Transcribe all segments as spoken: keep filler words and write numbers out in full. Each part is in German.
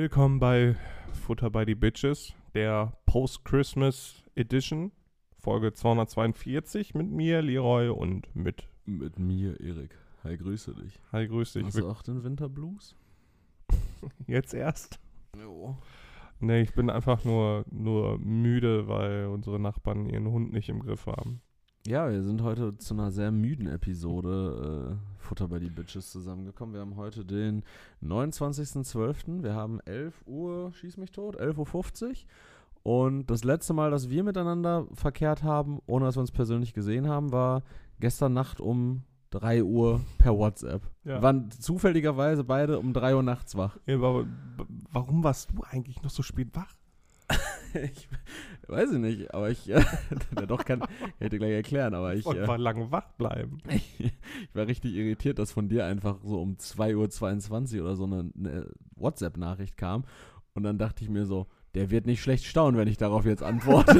Willkommen bei Futter by the Bitches, der Post-Christmas Edition, Folge zweihundertzweiundvierzig mit mir, Leroy, und mit... Mit mir, Erik. Hi, grüße dich. Hi, grüß dich. Hast du auch den Winterblues? Jetzt erst? Jo. Nee, ich bin einfach nur, nur müde, weil unsere Nachbarn ihren Hund nicht im Griff haben. Ja, wir sind heute zu einer sehr müden Episode äh, Futter by the Bitches zusammengekommen. Wir haben heute den neunundzwanzigsten zwölften Wir haben elf Uhr, schieß mich tot, elf Uhr fünfzig. Und das letzte Mal, dass wir miteinander verkehrt haben, ohne dass wir uns persönlich gesehen haben, war gestern Nacht um drei Uhr per WhatsApp. Ja. Wir waren zufälligerweise beide um drei Uhr nachts wach. Ja, aber warum warst du eigentlich noch so spät wach? Ich weiß ich nicht, aber ich, äh, doch kann, kann ich dir gleich erklären, aber ich, Und äh, war lange wach bleiben. ich, ich war richtig irritiert, dass von dir einfach so um zwei Uhr zweiundzwanzig oder so eine, eine WhatsApp-Nachricht kam und dann dachte ich mir so, der wird nicht schlecht staunen, wenn ich darauf jetzt antworte.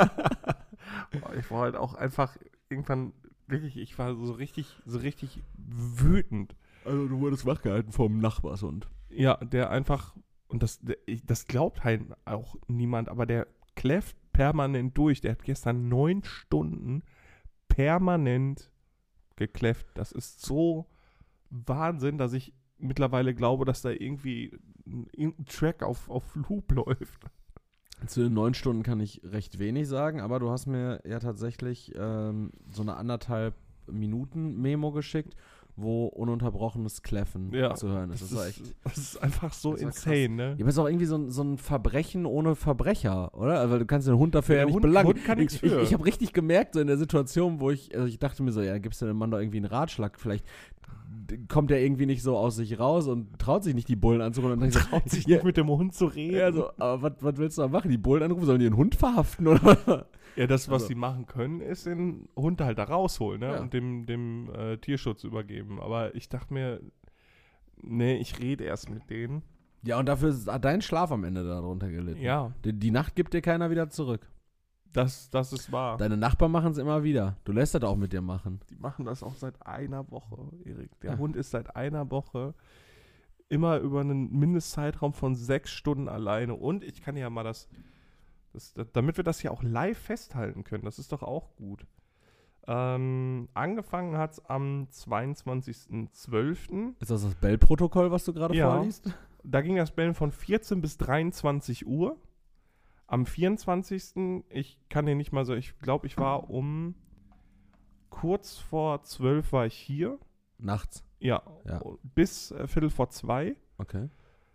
Ich war halt auch einfach irgendwann wirklich, ich war so richtig, so richtig wütend. Also du wurdest wachgehalten vom Nachbarshund. Ja, der einfach, und das, der, ich, das glaubt halt auch niemand, aber der kläfft permanent durch. Der hat gestern neun Stunden permanent gekläfft. Das ist so Wahnsinn, dass ich mittlerweile glaube, dass da irgendwie ein Track auf, auf Loop läuft. Zu den neun Stunden kann ich recht wenig sagen, aber du hast mir ja tatsächlich ähm, so eine anderthalb Minuten Memo geschickt, wo ununterbrochenes Kläffen Ja, zu hören ist. Das, Das, war ist, echt. das ist einfach so das war insane, krass. ne? Ja, aber es ist auch irgendwie so ein, so ein Verbrechen ohne Verbrecher, oder? Also du kannst den Hund dafür Ja, ja, der nicht Hund- belangen. Hund kann nichts ich ich, für. ich habe richtig gemerkt, so in der Situation, wo ich, also ich dachte mir so, ja, gibst du dem Mann doch irgendwie einen Ratschlag, vielleicht kommt er irgendwie nicht so aus sich raus und traut sich nicht, die Bullen anzurufen. Und dann dachte ich so, Traut sich ja, nicht mit dem Hund zu reden. ja, so, aber was, was willst du da machen? Die Bullen anrufen, sollen die den Hund verhaften oder was? Ja, das, was Also. sie machen können, ist den Hund halt da rausholen, ne? Ja. Und dem, dem äh, Tierschutz übergeben. Aber ich dachte mir, nee, ich rede erst mit denen. Ja, und dafür ist- hat dein Schlaf am Ende darunter gelitten. Ja, Die, die Nacht gibt dir keiner wieder zurück. das, das ist wahr. Deine Nachbarn machen es immer wieder. Du lässt das auch mit dir machen. Die machen das auch seit einer Woche, Erik. Der Ja. Hund ist seit einer Woche immer über einen Mindestzeitraum von sechs Stunden alleine. Und ich kann ja mal das, das, das damit wir das ja auch live festhalten können, das ist doch auch gut. Ähm, angefangen hat es am zweiundzwanzigsten zwölften Ist das das Bell-Protokoll, was du gerade Ja. vorliest? Da ging das Bellen von vierzehn bis dreiundzwanzig Uhr. Am vierundzwanzigsten Ich kann dir nicht mal so, ich glaube, ich war um kurz vor zwölf war ich hier. Nachts. Ja, Ja. bis äh, Viertel vor zwei. Okay.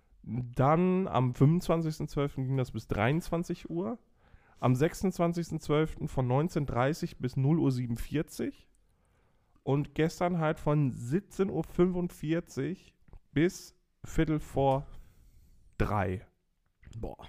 Dann am fünfundzwanzigsten zwölften ging das bis dreiundzwanzig Uhr. Am sechsundzwanzigsten zwölften von neunzehn Uhr dreißig bis null Uhr siebenundvierzig. Und gestern halt von siebzehn Uhr fünfundvierzig bis Viertel vor drei. Boah.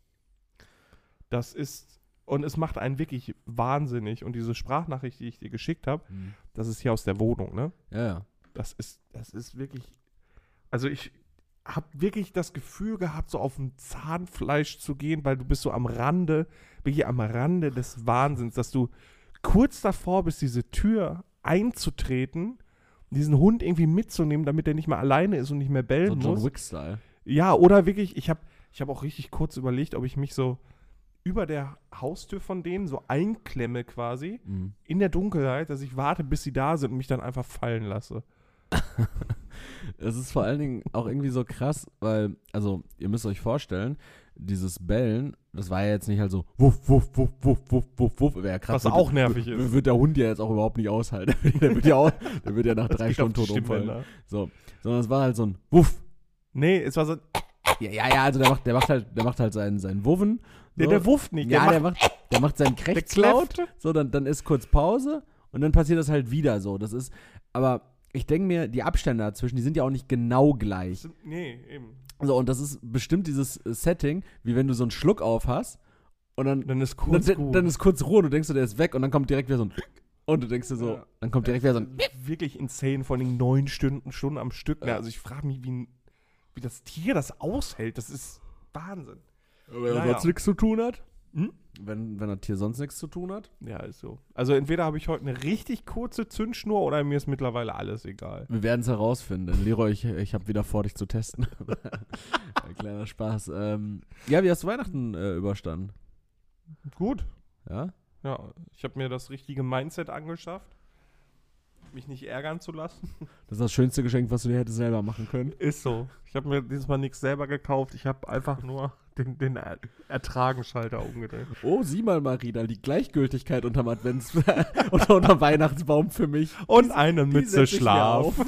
Das ist, und es macht einen wirklich wahnsinnig. Und diese Sprachnachricht, die ich dir geschickt habe, das ist hier aus der Wohnung, ne? Ja, ja. Das ist, das ist wirklich, also ich habe wirklich das Gefühl gehabt, so auf dem Zahnfleisch zu gehen, weil du bist so am Rande, wirklich am Rande des Wahnsinns, dass du kurz davor bist, diese Tür einzutreten, diesen Hund irgendwie mitzunehmen, damit er nicht mehr alleine ist und nicht mehr So bellen John muss. Wick-Style. Ja, oder wirklich, ich habe ich hab auch richtig kurz überlegt, ob ich mich so über der Haustür von denen so einklemme quasi, Mhm. in der Dunkelheit, dass ich warte, bis sie da sind und mich dann einfach fallen lasse. Es ist vor allen Dingen auch irgendwie so krass, weil, also, ihr müsst euch vorstellen, dieses Bellen, das war ja jetzt nicht halt so wuff, wuff, wuff, wuff, wuff, wuff, wuff, wäre ja krass. Was auch nervig wird, ist. Wird der Hund ja jetzt auch überhaupt nicht aushalten. der, wird ja auch, der wird ja nach Das drei geht auf Stunden die tot umfallen. Stimmbänder. So. Sondern es war halt so ein Wuff. Nee, es war so, Ja, ja, ja, also der macht, der macht halt, der macht halt seinen, seinen Wuffen. der, So. der wufft nicht. Ja, der der macht, der macht seinen der Krächzlaut. kläfft. So, dann, dann ist kurz Pause und dann passiert das halt wieder so. Das ist, aber ich denke mir, die Abstände dazwischen, die sind ja auch nicht genau gleich. Nee, eben. So, und das ist bestimmt dieses äh, Setting, wie wenn du so einen Schluck auf hast und dann, Dann ist kurz dann, gut. dann ist kurz Ruhe und du denkst, der ist weg und dann kommt direkt wieder so ein und du denkst dir so, Ja. dann kommt direkt wieder so ein Wirklich insane, vor allem neun Stunden, Stunden am Stück. Ne? Ja. Also ich frage mich, wie, wie das Tier das aushält. Das ist Wahnsinn. Weil Naja. sonst nichts zu tun hat. Hm? Wenn, wenn das Tier sonst nichts zu tun hat. Ja, ist so. Also entweder habe ich heute eine richtig kurze Zündschnur oder mir ist mittlerweile alles egal. Wir werden es herausfinden. Leroy, ich, ich habe wieder vor, dich zu testen. Ein kleiner Spaß. Ähm, ja, wie hast du Weihnachten äh, überstanden? Gut. Ja? Ja, ich habe mir das richtige Mindset angeschafft, mich nicht ärgern zu lassen. Das ist das schönste Geschenk, was du dir hättest selber machen können. Ist so. Ich habe mir dieses Mal nichts selber gekauft. Ich habe einfach nur den, den er Ertragenschalter umgedreht. Oh, sieh mal, Marina, die Gleichgültigkeit unterm Advents- unter unterm Weihnachtsbaum für mich. Und eine Die Mütze setz ich mir Schlaf. auf.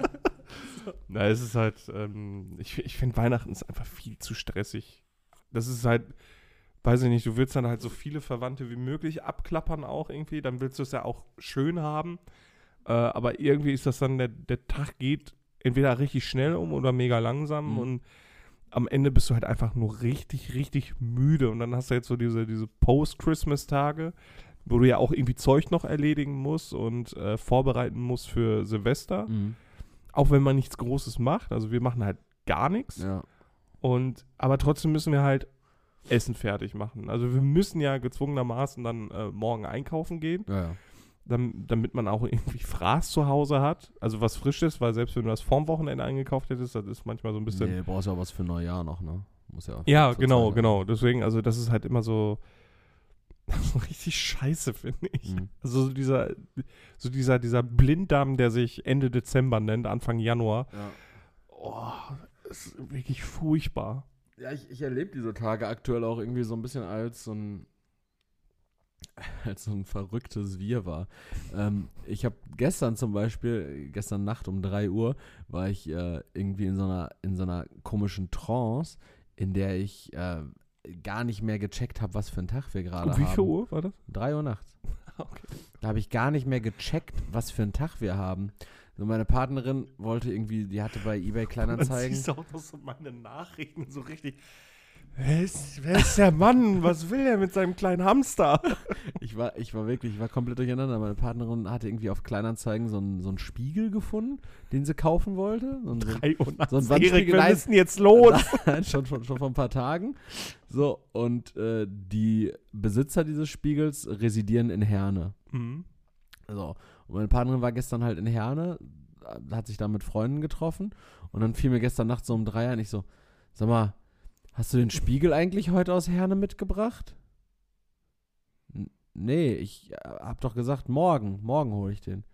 Na, es ist halt, ähm, ich, ich finde Weihnachten ist einfach viel zu stressig. Das ist halt, weiß ich nicht, du willst dann halt so viele Verwandte wie möglich abklappern auch irgendwie, dann willst du es ja auch schön haben, äh, aber irgendwie ist das dann, der, der Tag geht entweder richtig schnell um oder mega langsam Mhm. und am Ende bist du halt einfach nur richtig, richtig müde und dann hast du jetzt so diese, diese Post-Christmas-Tage, wo du ja auch irgendwie Zeug noch erledigen musst und äh, vorbereiten musst für Silvester. Mhm. Auch wenn man nichts Großes macht, also wir machen halt gar nichts. Ja. Und aber trotzdem müssen wir halt Essen fertig machen. Also wir müssen ja gezwungenermaßen dann äh, morgen einkaufen gehen, Ja, ja. dam- damit man auch irgendwie Fraß zu Hause hat. Also was Frisches, weil selbst wenn du das vorm Wochenende eingekauft hättest, das ist manchmal so ein bisschen. Nee, brauchst ja auch was für Neujahr noch, ne? Muss ja. Ja, zur genau, Zeit genau. Deswegen, also das ist halt immer so, so richtig scheiße, finde ich. Mhm. Also so dieser, so dieser, dieser Blinddarm, der sich Ende Dezember nennt, Anfang Januar. Ja. Oh, das ist wirklich furchtbar. Ja, ich, ich erlebe diese Tage aktuell auch irgendwie so ein bisschen als so ein als so ein verrücktes Wirrwarr. Ähm, ich habe gestern zum Beispiel, gestern Nacht um drei Uhr, war ich äh, irgendwie in so einer in so einer komischen Trance, in der ich äh, gar nicht mehr gecheckt habe, was für einen Tag wir gerade Um haben. wie viel Uhr war das? drei Uhr nachts. Okay. Da habe ich gar nicht mehr gecheckt, was für einen Tag wir haben. So meine Partnerin wollte irgendwie, die hatte bei eBay Dann Kleinanzeigen. siehst du auch noch so meine Nachrichten so richtig. Wer ist, wer ist der Mann? Was will er mit seinem kleinen Hamster? Ich war, ich war wirklich, ich war komplett durcheinander. Meine Partnerin hatte irgendwie auf Kleinanzeigen so einen, so einen Spiegel gefunden, den sie kaufen wollte. So ein, so ein, Drei Uhr nachts. so ein Erik, Wandspiegel, wir nein. müssen jetzt los. Nein, schon, schon, schon vor ein paar Tagen. So, und äh, die Besitzer dieses Spiegels residieren in Herne. Mhm. So, und meine Partnerin war gestern halt in Herne, hat sich da mit Freunden getroffen und dann fiel mir gestern Nacht so um drei ein, ich so, sag mal, hast du den Spiegel eigentlich heute aus Herne mitgebracht? N- Nee, ich äh, hab doch gesagt, morgen, morgen hole ich den.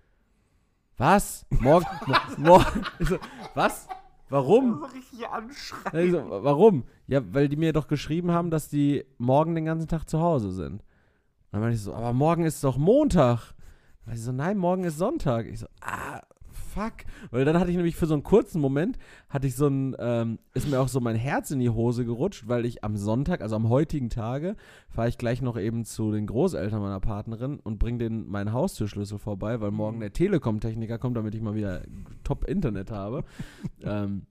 Was? Morgen? mo morgen? Ich so, was? Warum? So richtig anschreien. Ich so, warum? Ja, weil die mir doch geschrieben haben, dass die morgen den ganzen Tag zu Hause sind. Und dann meinte ich so, aber morgen ist doch Montag. Und ich so, nein, morgen ist Sonntag. Ich so, ah, fuck. Weil dann hatte ich nämlich für so einen kurzen Moment, hatte ich so ein, ähm, ist mir auch so mein Herz in die Hose gerutscht, weil ich am Sonntag, also am heutigen Tage, fahre ich gleich noch eben zu den Großeltern meiner Partnerin und bringe denen meinen Haustürschlüssel vorbei, weil morgen der Telekom-Techniker kommt, damit ich mal wieder Top-Internet habe. ähm,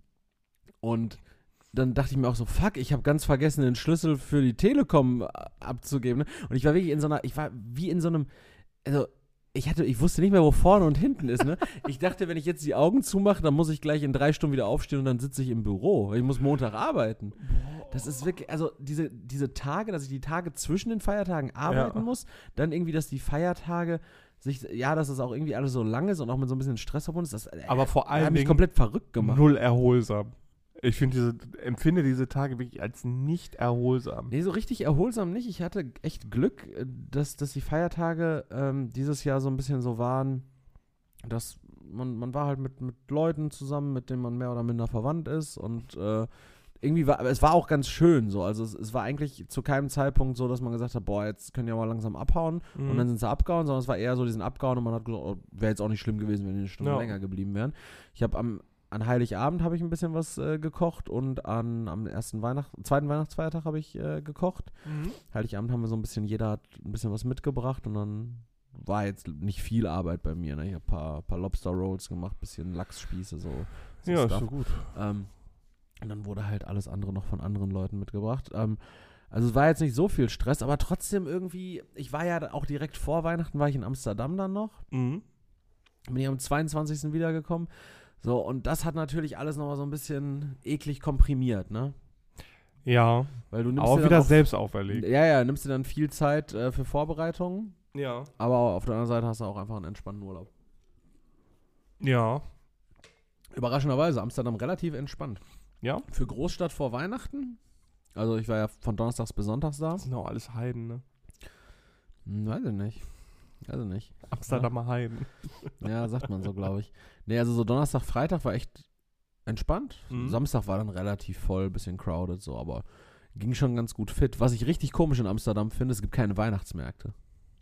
und dann dachte ich mir auch so, fuck, ich habe ganz vergessen, den Schlüssel für die Telekom abzugeben. Ne? Und ich war wirklich in so einer, ich war wie in so einem, also ich hatte, ich wusste nicht mehr, wo vorne und hinten ist, ne? Ich dachte, wenn ich jetzt die Augen zumache, dann muss ich gleich in drei Stunden wieder aufstehen und dann sitze ich im Büro, weil ich muss Montag arbeiten. Das ist wirklich, also diese, diese Tage, dass ich die Tage zwischen den Feiertagen arbeiten Ja. muss, dann irgendwie, dass die Feiertage sich, ja, dass das auch irgendwie alles so lang ist und auch mit so ein bisschen Stress verbunden ist, das äh, Aber vor hat allen mich Dingen komplett verrückt gemacht. null erholsam. Ich finde diese, empfinde diese Tage wirklich als nicht erholsam. Nee, so richtig erholsam nicht. Ich hatte echt Glück, äh, dass, dass die Feiertage ähm, dieses Jahr so ein bisschen so waren, dass man, man war halt mit, mit Leuten zusammen, mit denen man mehr oder minder verwandt ist und äh, irgendwie war, aber es war auch ganz schön so. Also es, es war eigentlich zu keinem Zeitpunkt so, dass man gesagt hat, boah, jetzt können die ja mal langsam abhauen Mhm. und dann sind sie abgehauen, sondern es war eher so, die sind abgehauen und man hat gesagt, oh, wäre jetzt auch nicht schlimm gewesen, wenn die eine Stunde Ja. länger geblieben wären. Ich habe am An Heiligabend habe ich ein bisschen was äh, gekocht und an, am ersten Weihnacht, zweiten Weihnachtsfeiertag habe ich äh, gekocht. Mhm. Heiligabend haben wir so ein bisschen, jeder hat ein bisschen was mitgebracht und dann war jetzt nicht viel Arbeit bei mir. Ne? Ich habe ein paar, paar Lobster Rolls gemacht, bisschen Lachsspieße, so, so Ja, ist Stuff. so gut. Ähm, und dann wurde halt alles andere noch von anderen Leuten mitgebracht. Ähm, also es war jetzt nicht so viel Stress, aber trotzdem irgendwie, ich war ja auch direkt vor Weihnachten, war ich in Amsterdam dann noch. Mhm. Bin ich am zweiundzwanzigsten wiedergekommen. So, und das hat natürlich alles nochmal so ein bisschen eklig komprimiert, ne? Ja, Weil du nimmst aber dir wieder dann auch, selbst auferlegt. Ja, ja, nimmst dir dann viel Zeit äh, für Vorbereitungen, Ja. aber auf der anderen Seite hast du auch einfach einen entspannten Urlaub. Ja. Überraschenderweise, Amsterdam relativ entspannt. Ja? Für Großstadt vor Weihnachten, also ich war ja von Donnerstags bis Sonntags da. Das sind auch alles Heiden, ne? Hm, weiß ich nicht. Weiß ich nicht. Amsterdamer Heiden. Ja, sagt man so, glaube ich. Nee, also so Donnerstag, Freitag war echt entspannt. Mhm. Samstag war dann relativ voll, bisschen crowded, so, aber ging schon ganz gut fit. Was ich richtig komisch in Amsterdam finde, es gibt keine Weihnachtsmärkte.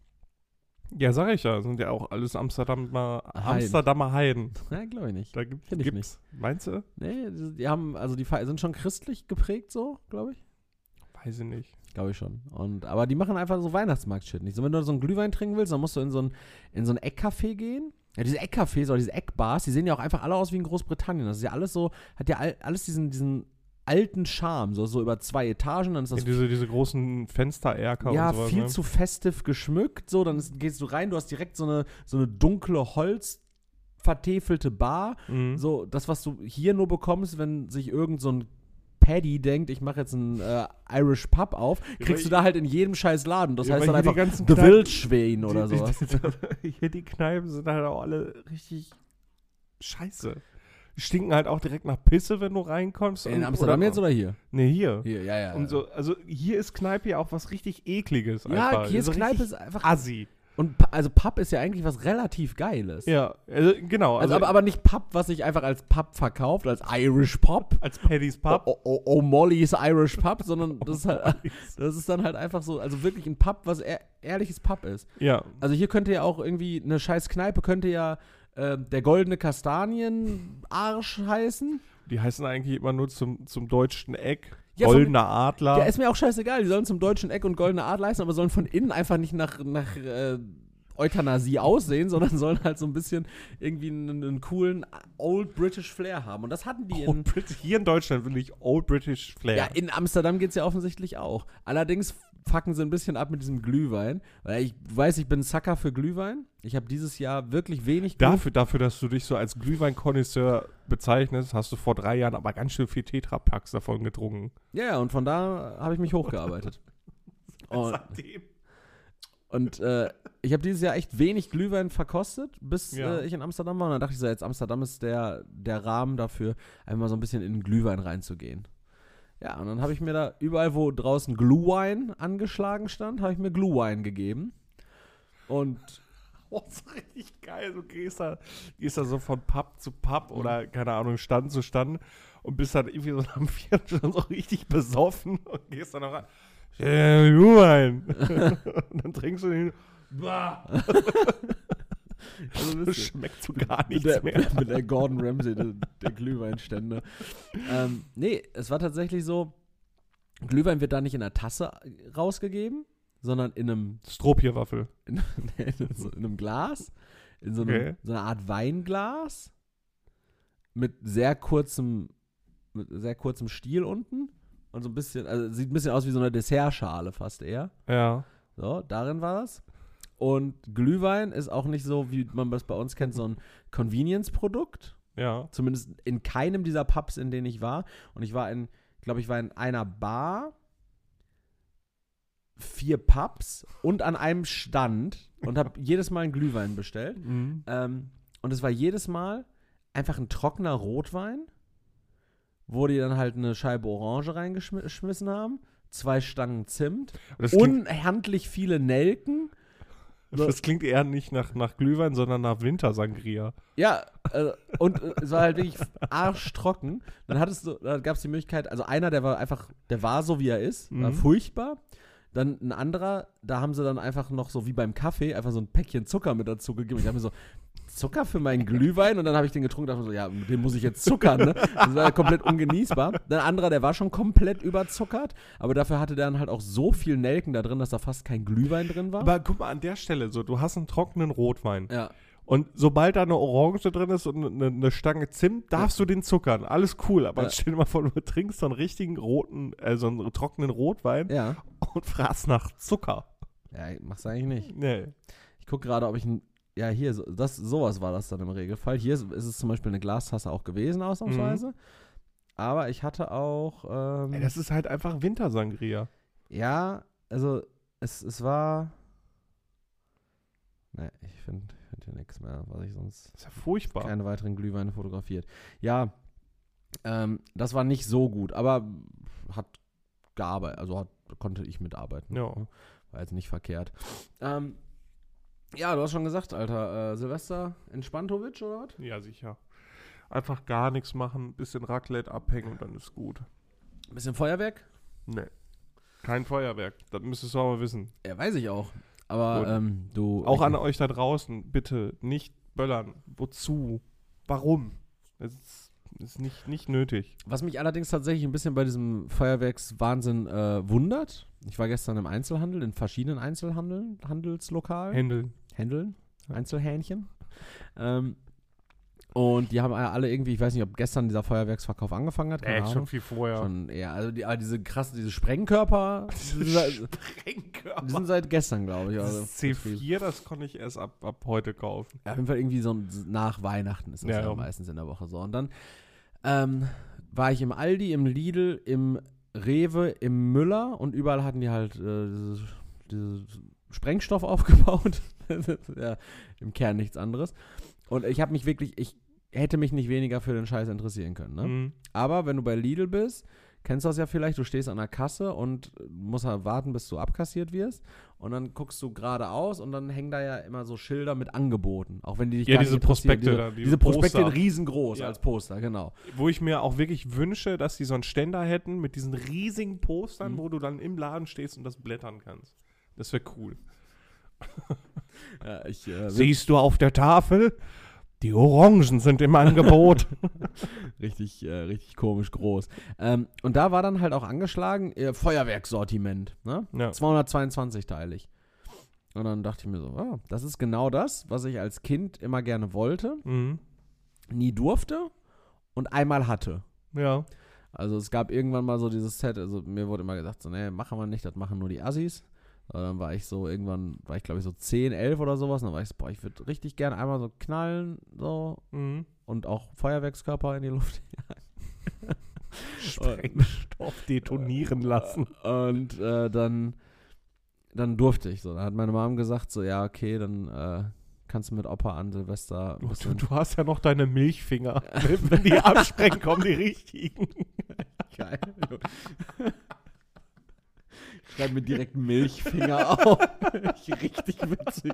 Ja, sag ich ja. Sind ja auch alles Amsterdamer Heiden. Amsterdamer Heiden. Ja, glaube ich nicht. Da gibt, Kenn ich gibt's. Meinst du? Nee, die, die haben, also die fe- sind schon christlich geprägt, so, glaube ich. Weiß ich nicht. Glaube ich schon. Und, aber die machen einfach so Weihnachtsmarkt-Shit nicht. So, wenn du so einen Glühwein trinken willst, dann musst du in so ein, in so ein Eckcafé gehen. Ja, diese Eckcafés oder diese Eckbars, die sehen ja auch einfach alle aus wie in Großbritannien. Das ist ja alles so, hat ja all, alles diesen, diesen alten Charme, so, so über zwei Etagen. Dann ist das Ja, diese, diese großen Fenstererker ja, und sowas. viel ne? zu festiv geschmückt. So, dann ist, gehst du rein, du hast direkt so eine, so eine dunkle Holz vertäfelte Bar. Mhm. So, das, was du hier nur bekommst, wenn sich irgend so ein Paddy denkt, ich mache jetzt einen äh, Irish Pub auf, kriegst du da halt in jedem scheiß Laden. Das Ja, heißt aber dann hier einfach die ganzen The Kneipen- Wildschwein oder die, sowas. Die, die, hier die Kneipen sind halt auch alle richtig scheiße. Die stinken halt auch direkt nach Pisse, wenn du reinkommst. In und- Amsterdam oder, jetzt oder hier? Nee, hier. Hier, ja, ja. Und so, also hier ist Kneipe ja auch was richtig Ekliges. ja, einfach. hier ist so Kneipe richtig ist einfach. assi. Und Pu- also Pub ist ja eigentlich was relativ Geiles. Ja, also, genau. Also, aber, aber nicht Pub, was sich einfach als Pub verkauft, als Irish Pub. als Paddy's Pub. Oh, oh, oh, Molly's Irish Pub, sondern das ist, halt, das ist dann halt einfach so, also wirklich ein Pub, was ehr, ehrliches Pub ist. Ja. Also hier könnte ja auch irgendwie eine scheiß Kneipe, könnte ja äh, der goldene Kastanienarsch heißen. Die heißen eigentlich immer nur zum, zum deutschen Eck. Ja, Goldener Adler. Ja, ist mir auch scheißegal, die sollen zum deutschen Eck und goldene Art leisten, aber sollen von innen einfach nicht nach, nach äh, Euthanasie aussehen, sondern sollen halt so ein bisschen irgendwie einen, einen coolen Old British Flair haben. Und das hatten die in... Old British, hier in Deutschland will ich Old British Flair. Ja, in Amsterdam geht's ja offensichtlich auch. Allerdings fucken sie ein bisschen ab mit diesem Glühwein, weil ich weiß, ich bin Sucker für Glühwein. Ich habe dieses Jahr wirklich wenig Glühwein. Dafür, dafür, dass du dich so als Glühwein-Konnoisseur bezeichnest, hast du vor drei Jahren aber ganz schön viel Tetrapacks davon getrunken. Ja, ja, und von da habe ich mich hochgearbeitet. und Seitdem. und äh, ich habe dieses Jahr echt wenig Glühwein verkostet, bis Ja. äh, ich in Amsterdam war. Und dann dachte ich so, jetzt Amsterdam ist der, der Rahmen dafür, einmal so ein bisschen in den Glühwein reinzugehen. Ja, und dann habe ich mir da überall, wo draußen Glühwein angeschlagen stand, habe ich mir Glühwein gegeben. Und Oh, das ist richtig geil. Du gehst da, gehst da so von Pub zu Pub oder, keine Ahnung, Stand zu Stand und bist dann irgendwie so am vierten schon so richtig besoffen und gehst dann noch rein. Äh, Glühwein. Und dann trinkst du den. Bah. also Das schmeckt so gar mit nichts der, mehr. mit der Gordon Ramsay, der, der Glühweinstände. ähm, nee, es war tatsächlich so, Glühwein wird da nicht in einer Tasse rausgegeben, sondern in einem, Stroopierwaffel. in, in, so, in einem Glas, in so, einem, Okay. so einer Art Weinglas mit sehr kurzem, mit sehr kurzem Stiel unten und so ein bisschen, also sieht ein bisschen aus wie so eine Dessertschale fast eher. Ja. So, darin war das. Und Glühwein ist auch nicht so, wie man das bei uns kennt, so ein Convenience-Produkt. Ja. Zumindest in keinem dieser Pubs, in denen ich war. Und ich war in, glaube ich, war in einer Bar, vier Pubs und an einem Stand und habe jedes Mal einen Glühwein bestellt. Mhm. Ähm, und es war jedes Mal einfach ein trockener Rotwein, wo die dann halt eine Scheibe Orange reingeschmissen haben, zwei Stangen Zimt, Das klingt, unhandlich viele Nelken. So. das klingt eher nicht nach, nach Glühwein, sondern nach Wintersangria. Ja, äh, und äh, es war halt wirklich arschtrocken. Dann hattest du, da gab es die Möglichkeit, also einer, der war einfach, der war so, wie er ist, war Mhm. furchtbar. Dann ein anderer, da haben sie dann einfach noch so wie beim Kaffee einfach so ein Päckchen Zucker mit dazu gegeben. Ich habe mir so, Zucker für meinen Glühwein? Und dann habe ich den getrunken und dachte mir so, ja, mit dem muss ich jetzt zuckern, ne? Das war komplett ungenießbar. Dann ein anderer, der war schon komplett überzuckert, aber dafür hatte der dann halt auch so viel Nelken da drin, dass da fast kein Glühwein drin war. Aber guck mal, an der Stelle, so, du hast einen trockenen Rotwein. ja. Und sobald da eine Orange drin ist und eine, eine Stange Zimt, darfst du den zuckern. Alles cool. Aber Ja. stell dir mal vor, du trinkst so einen richtigen roten, äh, so einen trockenen Rotwein Ja. und fragst nach Zucker. Ja, mach's eigentlich nicht. Nee. Ich gucke gerade, ob ich ein. Ja, hier, so- das, sowas war das dann im Regelfall. Hier ist, ist es zum Beispiel eine Glastasse auch gewesen, ausnahmsweise. aber ich hatte auch, ähm, Ey, das ist halt einfach Wintersangria. ja, also es, es war, ne, ich finde find hier nichts mehr, was ich sonst, Das ist ja furchtbar. keine weiteren Glühweine fotografiert. Ja, ähm, das war nicht so gut, aber hat gearbeitet, also hat, konnte ich mitarbeiten. Ja. War jetzt nicht verkehrt. Ähm, ja, du hast schon gesagt, Alter, äh, Silvester in Spantovic oder was? Ja, sicher. Einfach gar nichts machen, bisschen Raclette abhängen und dann ist gut. Ein bisschen Feuerwerk? Nee. Kein Feuerwerk. Das müsstest du aber wissen. Ja, weiß ich auch. Aber Gut. ähm, du... Auch an euch da draußen, bitte nicht böllern. Wozu? Warum? Es ist, ist nicht, nicht nötig. Was mich allerdings tatsächlich ein bisschen bei diesem Feuerwerkswahnsinn äh, wundert, ich war gestern im Einzelhandel, in verschiedenen Einzelhandeln, Handelslokalen. Händeln. Händeln, Einzelhähnchen. Ähm, und die haben alle irgendwie, ich weiß nicht, ob gestern dieser Feuerwerksverkauf angefangen hat, keine Äh, Ahnung. schon viel vorher. Schon, ja, also die, aber diese krassen, diese Sprengkörper, die sind, seit, Sprengkörper. die sind seit gestern, glaube ich. Das Also, ist C vier, das konnte ich erst ab, ab heute kaufen. ja, auf jeden Fall irgendwie so nach Weihnachten ist das Ja, ja, ja. meistens in der Woche so. Und dann ähm, war ich im Aldi, im Lidl, im Rewe, im Müller und überall hatten die halt äh, diese, diese Sprengstoff aufgebaut. Ja, im Kern nichts anderes. Und ich habe mich wirklich, ich hätte mich nicht weniger für den Scheiß interessieren können. Ne? Mhm. Aber wenn du bei Lidl bist, kennst du das ja vielleicht, du stehst an der Kasse und musst halt warten, bis du abkassiert wirst. Und dann guckst du geradeaus und dann hängen da ja immer so Schilder mit Angeboten. Auch wenn die dich Ja, gar diese nicht interessieren. Prospekte diese, da, diese diese Prospekte Poster. riesengroß Ja. als Poster, genau. Wo ich mir auch wirklich wünsche, dass die so einen Ständer hätten mit diesen riesigen Postern, Mhm. wo du dann im Laden stehst und das blättern kannst. Das wäre cool. Ja, ich, äh, Siehst du auf der Tafel? Die Orangen sind im Angebot. richtig, äh, richtig komisch groß. Ähm, und da war dann halt auch angeschlagen, äh, Feuerwerkssortiment, ne? Ja. zweihundertzweiundzwanzig teilig. Und dann dachte ich mir so, ah, das ist genau das, was ich als Kind immer gerne wollte, Mhm. nie durfte und einmal hatte. Ja. Also es gab irgendwann mal so dieses Set, also mir wurde immer gesagt, so, nee, machen wir nicht, das machen nur die Assis. Aber dann war ich so, irgendwann war ich glaube ich so zehn, elf oder sowas, und dann war ich so, boah, ich würde richtig gerne einmal so knallen, so, Mhm. und auch Feuerwerkskörper in die Luft Sprengstoff detonieren lassen. Und äh, dann, dann durfte ich so. Dann hat meine Mom gesagt, so, ja, okay, dann äh, kannst du mit Opa an Silvester ein Du, bisschen... du hast ja noch deine Milchfinger. Wenn die absprengen, kommen die richtigen. Geil. Ich schreibe mir direkt Milchfinger auf. Richtig witzig.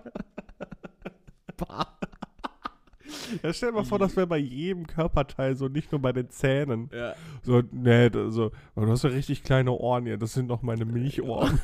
Bah. Ja, stell dir mal vor, das wäre bei jedem Körperteil so, nicht nur bei den Zähnen. Ja. So, nee, da- so, oh, du hast ja richtig kleine Ohren hier, das sind noch meine Milchohren.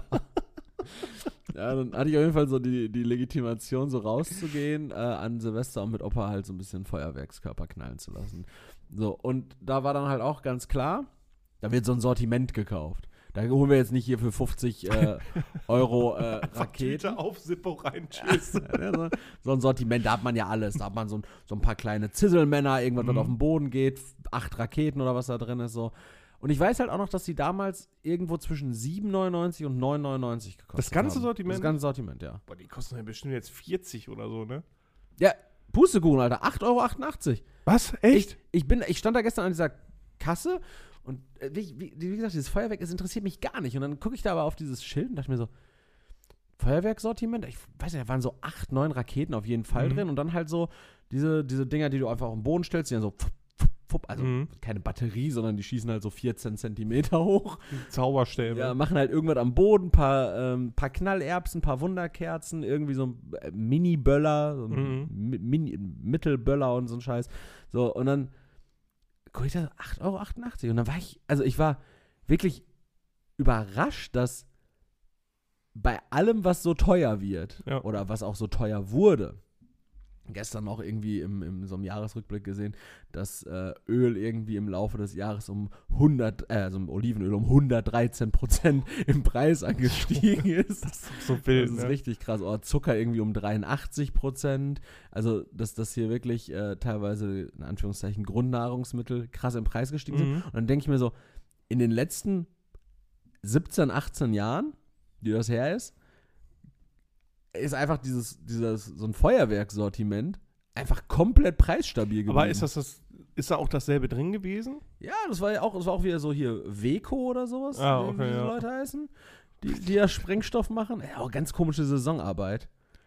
Ja, dann hatte ich auf jeden Fall so die, die Legitimation, so rauszugehen äh, an Silvester und mit Opa halt so ein bisschen Feuerwerkskörper knallen zu lassen. So, und da war dann halt auch ganz klar, da wird so ein Sortiment gekauft. Da holen wir jetzt nicht hier für fünfzig äh, Euro äh, Raketen. Tüte auf, Zippo rein, tschüss. Ja, so, so ein Sortiment, da hat man ja alles. Da hat man so ein, so ein paar kleine Zisselmänner, irgendwas, was Mhm. auf den Boden geht, acht Raketen oder was da drin ist. So. Und ich weiß halt auch noch, dass die damals irgendwo zwischen sieben neunundneunzig und neun neunundneunzig gekostet Das ganze haben. Sortiment? Das ganze Sortiment, ja. Boah, die kosten ja bestimmt jetzt vierzig oder so, ne? Ja, Pustekuchen, Alter. acht Euro achtundachtzig. Was? Ich, ich, bin, ich stand da gestern an dieser Kasse und äh, wie, wie, wie gesagt, dieses Feuerwerk, es interessiert mich gar nicht. Und dann gucke ich da aber auf dieses Schild und dachte mir so, Feuerwerksortiment? Ich weiß nicht, da waren so acht, neun Raketen auf jeden Fall Mhm. drin und dann halt so diese, diese Dinger, die du einfach auf den Boden stellst, die dann so pfupp, pfupp, pfupp, also Mhm. keine Batterie, sondern die schießen halt so vierzehn Zentimeter hoch. Zauberstäbe. Ja, machen halt irgendwas am Boden, paar, ähm, paar Knallerbsen, paar Wunderkerzen, irgendwie so ein äh, Mini-Böller, so ein Mhm. Mi- Mini, Mittelböller und so ein Scheiß. So, und dann guck ich da, acht Euro achtundachtzig. Und dann war ich, also ich war wirklich überrascht, dass bei allem, was so teuer wird, Ja. oder was auch so teuer wurde, gestern auch irgendwie im, im so einem Jahresrückblick gesehen, dass äh, Öl irgendwie im Laufe des Jahres um hundert, äh, also Olivenöl um hundertdreizehn Prozent im Preis angestiegen ist. Das ist so wild, Das ist ne? richtig krass. Oh, Zucker irgendwie um dreiundachtzig Prozent. Also, dass das hier wirklich äh, teilweise, in Anführungszeichen, Grundnahrungsmittel krass im Preis gestiegen sind. Mhm. Und dann denke ich mir so, in den letzten siebzehn, achtzehn Jahren, die das her ist, ist einfach dieses, dieses so ein Feuerwerksortiment einfach komplett preisstabil geblieben. Aber ist das das, ist da auch dasselbe drin gewesen? Ja, das war ja auch, das war auch wieder so hier Weco oder sowas, Ah, wie okay, diese ja. Leute heißen, die, die ja Sprengstoff machen. Ja, auch ganz komische Saisonarbeit.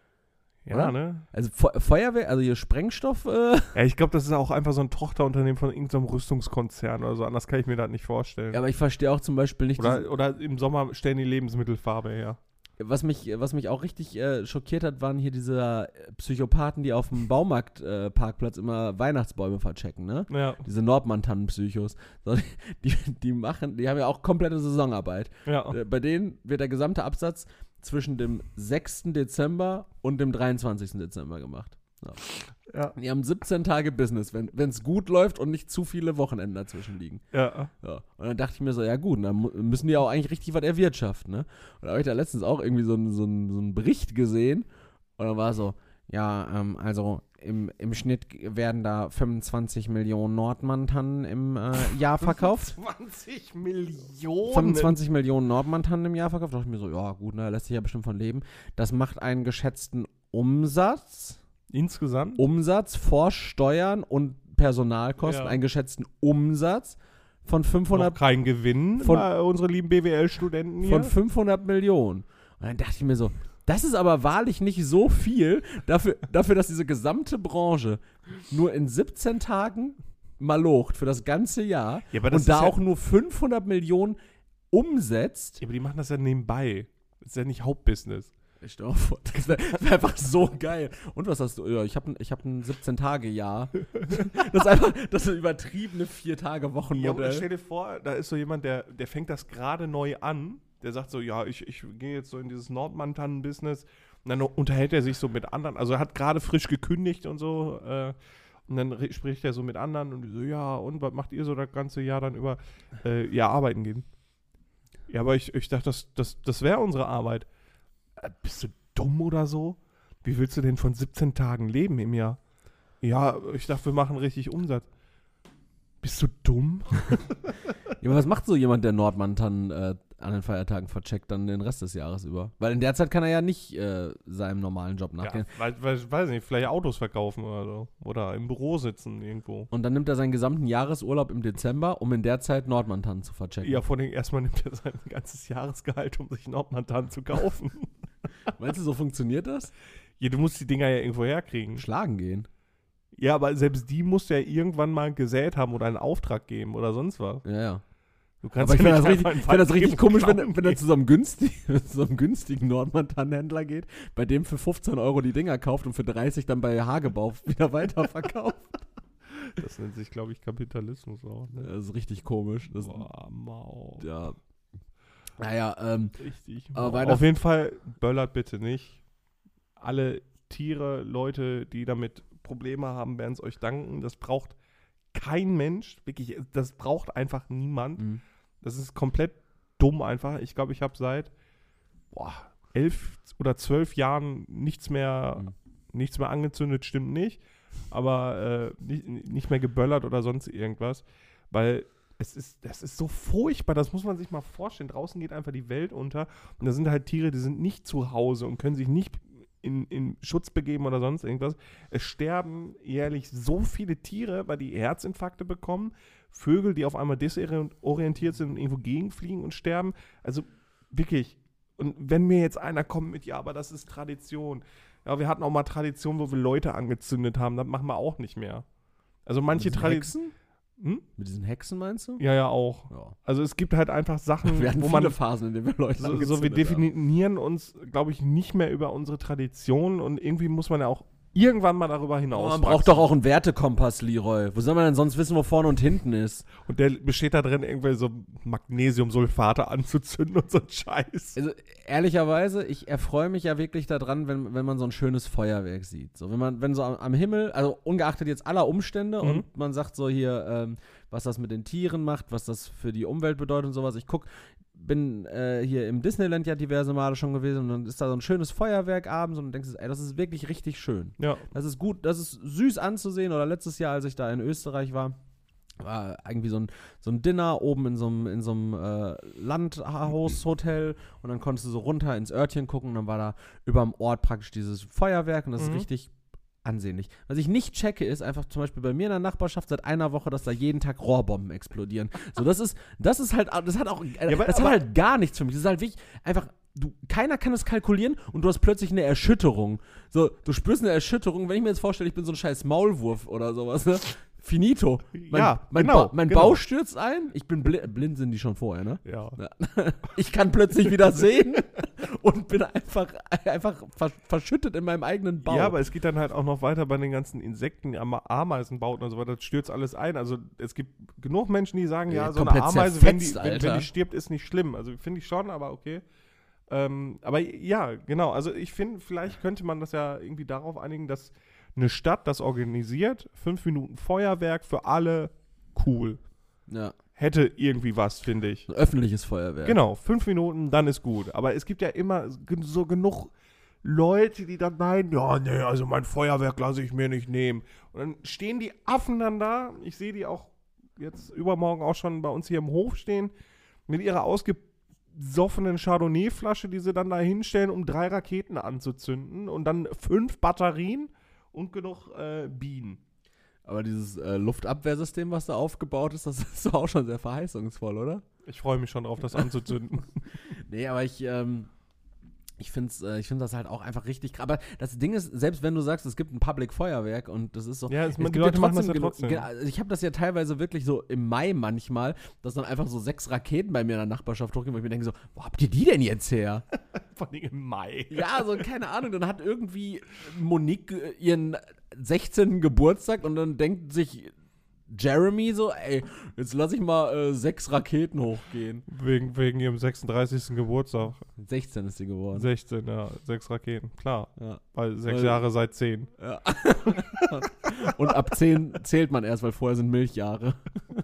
Ja, Oder? ne? Also Fe- Feuerwehr, also hier Sprengstoff, äh, Ja, ich glaube, das ist auch einfach so ein Tochterunternehmen von irgendeinem Rüstungskonzern oder so. Anders kann ich mir das nicht vorstellen. ja, aber ich verstehe auch zum Beispiel nicht, Oder, oder im Sommer stellen die Lebensmittelfarbe her. diese, was mich, was mich auch richtig äh, schockiert hat, waren hier diese äh, Psychopathen, die auf dem Baumarktparkplatz äh, Parkplatz immer Weihnachtsbäume verchecken, ne? Ja, Diese Nordmann-Tannen-Psychos. So, die, die machen, die haben ja auch komplette Saisonarbeit. ja. Äh, Bei denen wird der gesamte Absatz zwischen dem sechsten Dezember und dem dreiundzwanzigsten Dezember gemacht. Ja, Die haben siebzehn Tage Business, wenn es gut läuft und nicht zu viele Wochenenden dazwischen liegen. ja. Ja. Und dann dachte ich mir so, ja gut, dann mu- müssen die auch eigentlich richtig was erwirtschaften, ne? Und da habe ich da letztens auch irgendwie so einen so einen- so einen Bericht gesehen und dann war so, ja, ähm, also im, im Schnitt werden da fünfundzwanzig Millionen Nordmann-Tannen im äh, Jahr verkauft. zwanzig Millionen. fünfundzwanzig Millionen Nordmann-Tannen im Jahr verkauft. Da dachte ich mir so, ja gut, ne, lässt sich ja bestimmt von leben. Das macht einen geschätzten Umsatz, Insgesamt? Umsatz vor Steuern und Personalkosten, Ja. einen geschätzten Umsatz von Noch fünfhundert, kein Gewinn, von- mal unsere lieben B W L-Studenten hier. von fünfhundert Millionen. Und dann dachte ich mir so, das ist aber wahrlich nicht so viel dafür, dafür, dass diese gesamte Branche nur in siebzehn Tagen malocht für das ganze Jahr Ja, aber das und da ist ja- auch nur fünfhundert Millionen umsetzt. Ja, aber die machen das ja nebenbei. Das ist ja nicht Hauptbusiness. Ich stell mal vor, das wäre wär einfach so geil. Und was hast du? Ja, ich habe ein, ich hab ein siebzehn-Tage-Jahr. Das ist einfach das ist übertriebene Ja, aber vier-Tage-Wochen-Modell. stell dir vor, da ist so jemand, der, der fängt das gerade neu an. Der sagt so, ja, ich, ich gehe jetzt so in dieses Nordmann-Tannen-Business. Und dann unterhält er sich so mit anderen. Also er hat gerade frisch gekündigt und so. Äh, und dann re- spricht er so mit anderen und die so, ja, und was macht ihr so das ganze Jahr dann über? Äh, ja, arbeiten gehen. Ja, aber ich, ich dachte, das, das, das wäre unsere Arbeit. Äh, bist du dumm oder so? Wie willst du denn von siebzehn Tagen leben im Jahr? Ja, ich dachte, wir machen richtig Umsatz. Bist du dumm? Ja, aber was macht so jemand, der Nordmann-Tannen äh, an den Feiertagen vercheckt, dann den Rest des Jahres über? Weil in der Zeit kann er ja nicht äh, seinem normalen Job nachgehen. Ja, weil, weil, weiß nicht, vielleicht Autos verkaufen oder so. Oder im Büro sitzen irgendwo. Und dann nimmt er seinen gesamten Jahresurlaub im Dezember, um in der Zeit Nordmann-Tannen zu verchecken. Ja, vor allem erstmal nimmt er sein ganzes Jahresgehalt, um sich Nordmann zu kaufen. Meinst du, so funktioniert das? Ja, du musst die Dinger ja irgendwo herkriegen. Schlagen gehen. Ja, aber selbst die musst du ja irgendwann mal gesät haben oder einen Auftrag geben oder sonst was. Ja, ja. Du kannst Aber ich ja finde das, nicht richtig- einfach ich find das in richtig Wald komisch, wenn, klauen wenn er gehen. zu so einem, günstig, zu so einem günstigen Nordmann-Tannenhändler geht, bei dem für fünfzehn Euro die Dinger kauft und für dreißig dann bei Hagebau wieder weiterverkauft. Das nennt sich, glaube ich, Kapitalismus auch. Ne? Das ist richtig komisch. Das, Boah, Mau. ja. Naja, ähm, Richtig. Aber Mau. weiter- Auf jeden Fall böllert bitte nicht. Alle Tiere, Leute, die damit Probleme haben, werden es euch danken. Das braucht kein Mensch. Wirklich, das braucht einfach niemand. mh. Das ist komplett dumm einfach. Ich glaube, ich habe seit boah, elf oder zwölf Jahren nichts mehr, Mhm. nichts mehr angezündet, stimmt nicht. Aber äh, nicht, nicht mehr geböllert oder sonst irgendwas. Weil es ist, das ist so furchtbar, das muss man sich mal vorstellen. Draußen geht einfach die Welt unter. Und da sind halt Tiere, die sind nicht zu Hause und können sich nicht in, in Schutz begeben oder sonst irgendwas. Es sterben jährlich so viele Tiere, weil die Herzinfarkte bekommen. Vögel, die auf einmal desorientiert sind und irgendwo gegenfliegen und sterben. Also wirklich. Und wenn mir jetzt einer kommt mit, ja, aber das ist Tradition. Ja, wir hatten auch mal Tradition, wo wir Leute angezündet haben. Das machen wir auch nicht mehr. Also manche Mit diesen Traditionen. Hexen? Hm? Mit diesen Hexen meinst du? Ja, ja, auch. Ja. Also es gibt halt einfach Sachen, Wir hatten wo viele man Phasen, in denen wir Leute so, so wir angezündet haben. definieren uns, glaube ich, nicht mehr über unsere Tradition und irgendwie muss man ja auch irgendwann mal darüber hinaus. Man braucht doch auch einen Wertekompass, Leroy. Wo soll man denn sonst wissen, wo vorne und hinten ist? Und der besteht da drin, irgendwie so Magnesiumsulfate anzuzünden und so ein Scheiß. Also ehrlicherweise, ich erfreue mich ja wirklich daran, wenn, wenn man so ein schönes Feuerwerk sieht. So, wenn man, wenn so am, am Himmel, also ungeachtet jetzt aller Umstände Mhm. und man sagt so hier, ähm, was das mit den Tieren macht, was das für die Umwelt bedeutet und sowas. Ich guck, bin äh, hier im Disneyland ja diverse Male schon gewesen und dann ist da so ein schönes Feuerwerk abends und du denkst, ey, das ist wirklich richtig schön. Ja. Das ist gut, das ist süß anzusehen. Oder letztes Jahr, als ich da in Österreich war, war irgendwie so ein, so ein Dinner oben in so einem, in so einem äh, Landhaushotel und dann konntest du so runter ins Örtchen gucken und dann war da über dem Ort praktisch dieses Feuerwerk und das Mhm. ist richtig ansehnlich. Was ich nicht checke, ist einfach zum Beispiel bei mir in der Nachbarschaft seit einer Woche, dass da jeden Tag Rohrbomben explodieren. So, das ist, das ist halt, das hat auch, äh, Ja, aber- das hat aber- halt gar nichts für mich. Das ist halt wirklich einfach, du, keiner kann es kalkulieren und du hast plötzlich eine Erschütterung. So, du spürst eine Erschütterung, wenn ich mir jetzt vorstelle, ich bin so ein scheiß Maulwurf oder sowas, ne? Finito. Mein, Ja, mein, genau, ba mein genau. Bauch stürzt ein. Ich bin bli blind, sind die schon vorher, ne? Ja. Ja. Ich kann plötzlich wieder sehen und bin einfach, einfach ver verschüttet in meinem eigenen Bauch. Ja, aber es geht dann halt auch noch weiter bei den ganzen Insekten, Ama- Ameisenbauten und so weiter. Das stürzt alles ein. Also es gibt genug Menschen, die sagen, ja, Ja, so eine komplett Ameise, wenn die, zerfetzt, wenn, wenn Alter. die stirbt, ist nicht schlimm. Also finde ich schon, aber okay. Ähm, aber ja, genau. Also ich finde, vielleicht könnte man das ja irgendwie darauf einigen, dass eine Stadt das organisiert, fünf Minuten Feuerwerk für alle, cool. ja. Hätte irgendwie was, finde ich. Ein öffentliches Feuerwerk. Genau, fünf Minuten, dann ist gut. Aber es gibt ja immer gen- so genug Leute, die dann meinen, ja, nee, also mein Feuerwerk lasse ich mir nicht nehmen. Und dann stehen die Affen dann da, ich sehe die auch jetzt übermorgen auch schon bei uns hier im Hof stehen, mit ihrer ausgesoffenen Chardonnay-Flasche, die sie dann da hinstellen, um drei Raketen anzuzünden und dann fünf Batterien und genug äh, Bienen. Aber dieses äh, Luftabwehrsystem, was da aufgebaut ist, das ist doch auch schon sehr verheißungsvoll, oder? Ich freue mich schon drauf, das anzuzünden. Nee, aber ich, ähm, ich finde äh, ich find das halt auch einfach richtig krass. Aber das Ding ist, selbst wenn du sagst, es gibt ein Public-Feuerwerk und das ist so. Ja, es- die gibt Leute machen das ja genu- trotzdem. ge- also ich habe das ja teilweise wirklich so im Mai manchmal, dass dann einfach so sechs Raketen bei mir in der Nachbarschaft hochgehen, wo ich mir denke so, wo habt ihr die denn jetzt her? Vor allem im Mai. Ja, so, keine Ahnung, dann hat irgendwie Monique äh, ihren sechzehnten Geburtstag und dann denkt sich Jeremy so, ey, jetzt lass ich mal äh, sechs Raketen hochgehen. Wegen, wegen ihrem sechsunddreißigsten Geburtstag. sechzehn ist sie geworden. sechzehn, ja, sechs Raketen, klar. Ja. Weil sechs Weil- Jahre seit zehn. Ja. Und ab zehn zählt man erst, weil vorher sind Milchjahre.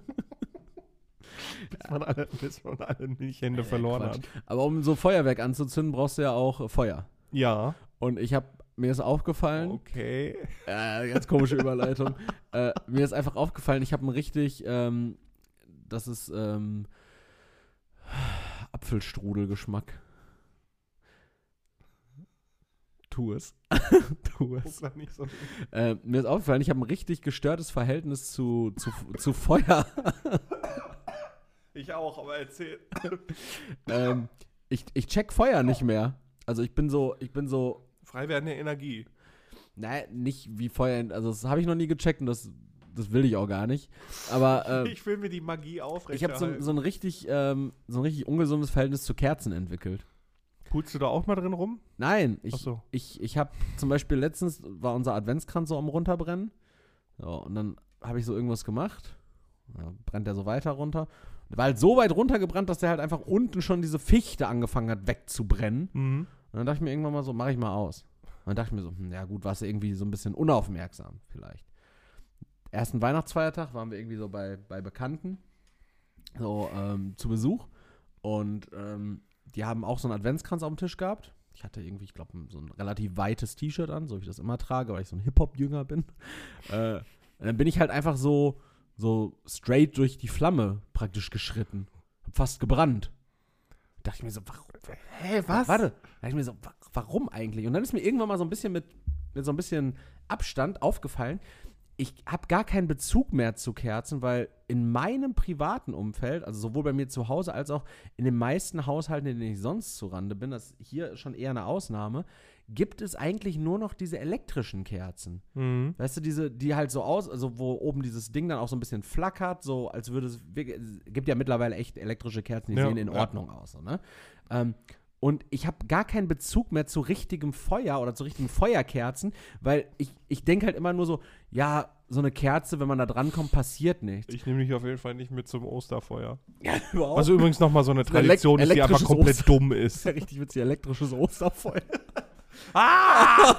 Bis man alle, bis man alle Milchhände verloren Quatsch. hat. Aber um so Feuerwerk anzuzünden, brauchst du ja auch äh, Feuer. Ja. Und ich habe mir ist aufgefallen, Okay. Äh, ganz komische Überleitung. äh, mir ist einfach aufgefallen, ich habe einen richtig, ähm, das ist ähm, Apfelstrudelgeschmack. Tu es. tu es. Guck da nicht so. Äh, mir ist aufgefallen, ich habe ein richtig gestörtes Verhältnis zu, zu, zu Feuer. Ich auch, aber erzähl. ähm, ich, ich check Feuer nicht mehr. Also ich bin so, ich bin so, Frei werdende Energie. naja, nicht wie Feuer, also das habe ich noch nie gecheckt und das, das will ich auch gar nicht. Aber ähm, Ich will mir die Magie ich habe aufrechterhalten. so, so ein richtig, ähm, so ein richtig ungesundes Verhältnis zu Kerzen entwickelt. Pulst du da auch mal drin rum? Nein, ich, Ach so. ich, ich habe zum Beispiel letztens war unser Adventskranz so am runterbrennen. So, und dann habe ich so irgendwas gemacht. Ja, brennt der so weiter runter. Der war halt so weit runtergebrannt, dass der halt einfach unten schon diese Fichte angefangen hat wegzubrennen. Mhm. Und dann dachte ich mir irgendwann mal so, mache ich mal aus. Und dann dachte ich mir so, hm, ja gut, warst du irgendwie so ein bisschen unaufmerksam vielleicht. Ersten Weihnachtsfeiertag waren wir irgendwie so bei, bei Bekannten, so ähm, zu Besuch. Und ähm, die haben auch so einen Adventskranz auf dem Tisch gehabt. Ich hatte irgendwie, ich glaube, so ein relativ weites T-Shirt an, so wie ich das immer trage, weil ich so ein Hip-Hop-Jünger bin. äh, und dann bin ich halt einfach so, so straight durch die Flamme praktisch geschritten. Hab fast gebrannt. Da dachte ich mir so, warum? Hä, was? Warte. Da dachte ich mir so, wa- warum eigentlich? Und dann ist mir irgendwann mal so ein bisschen mit, mit so ein bisschen Abstand aufgefallen, ich habe gar keinen Bezug mehr zu Kerzen, weil in meinem privaten Umfeld, also sowohl bei mir zu Hause als auch in den meisten Haushalten, in denen ich sonst zurande bin, das ist hier schon eher eine Ausnahme, gibt es eigentlich nur noch diese elektrischen Kerzen. Mhm. Weißt du, diese, die halt so aus, also wo oben dieses Ding dann auch so ein bisschen flackert, so als würde es, wirklich- es gibt ja mittlerweile echt elektrische Kerzen, die Ja, sehen in ja. Ordnung aus, so, ne? Ähm, und ich habe gar keinen Bezug mehr zu richtigem Feuer oder zu richtigen Feuerkerzen, weil ich, ich denke halt immer nur so, ja, so eine Kerze, wenn man da drankommt, passiert nichts. Ich nehme dich auf jeden Fall nicht mit zum Osterfeuer. Ja, überhaupt. Was übrigens nochmal so eine ein Elek- Tradition ist, die einfach elektrisches komplett Oster- dumm Das ist. ist ja richtig witzig, elektrisches Osterfeuer. Ah!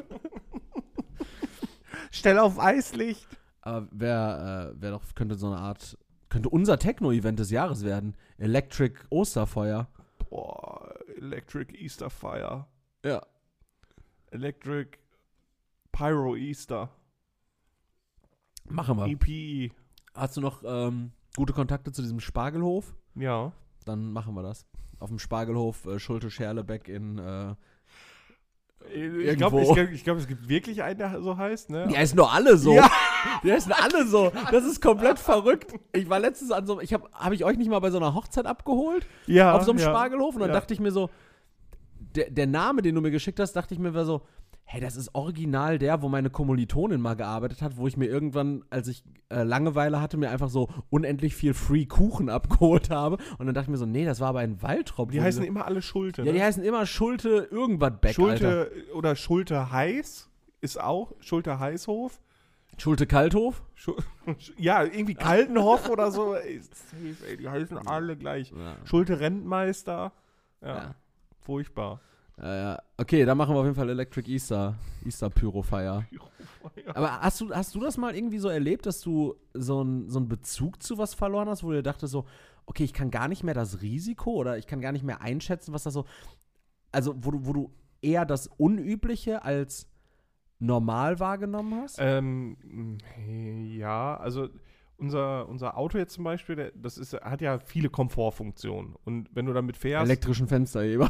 Stell auf Eislicht. Aber wer, äh, wer doch, könnte so eine Art, könnte unser Techno-Event des Jahres werden. Electric Osterfeuer. Boah, Electric Easter Fire. Ja. Electric Pyro Easter. Machen wir. E P E. Hast du noch ähm, gute Kontakte zu diesem Spargelhof? Ja. Dann machen wir das. Auf dem Spargelhof äh, Schulte-Scherlebeck in äh, Ich glaube, ich glaub, ich glaub, es gibt wirklich einen, der so heißt, ne? Die heißen doch alle so. Ja. Die heißen alle so. Das ist komplett verrückt. Ich war letztens an so, ich habe hab ich euch nicht mal bei so einer Hochzeit abgeholt? Ja. Auf so einem ja. Spargelhof? Und dann ja. dachte ich mir so, der, der Name, den du mir geschickt hast, dachte ich mir war so, hey, das ist original der, wo meine Kommilitonin mal gearbeitet hat, wo ich mir irgendwann, als ich äh, Langeweile hatte, mir einfach so unendlich viel Free Kuchen abgeholt habe. Und dann dachte ich mir so, nee, das war aber ein Waldrop. Die heißen immer alle Schulte. Ja, ne? die heißen immer Schulte irgendwas Beck, Schulte Alter. oder Schulte Heiß ist auch Schulte Heißhof. Schulte Kalthof? Schul ja, irgendwie Kaltenhof oder so. Ey, safe, ey, die heißen alle gleich. Ja. Schulte Rentmeister. Ja, Ja. furchtbar. Ja, ja. Okay, dann machen wir auf jeden Fall Electric Easter, Easter Pyrofire. Aber hast du, hast du das mal irgendwie so erlebt, dass du so einen so einen Bezug zu was verloren hast, wo du dir dachtest so, okay, ich kann gar nicht mehr das Risiko oder ich kann gar nicht mehr einschätzen, was das so, also wo du, wo du eher das Unübliche als normal wahrgenommen hast? Ähm, ja, also unser, unser Auto jetzt zum Beispiel, der, das ist, hat ja viele Komfortfunktionen. Und wenn du damit fährst. Elektrischen Fensterheber.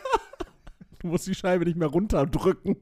Du musst die Scheibe nicht mehr runterdrücken.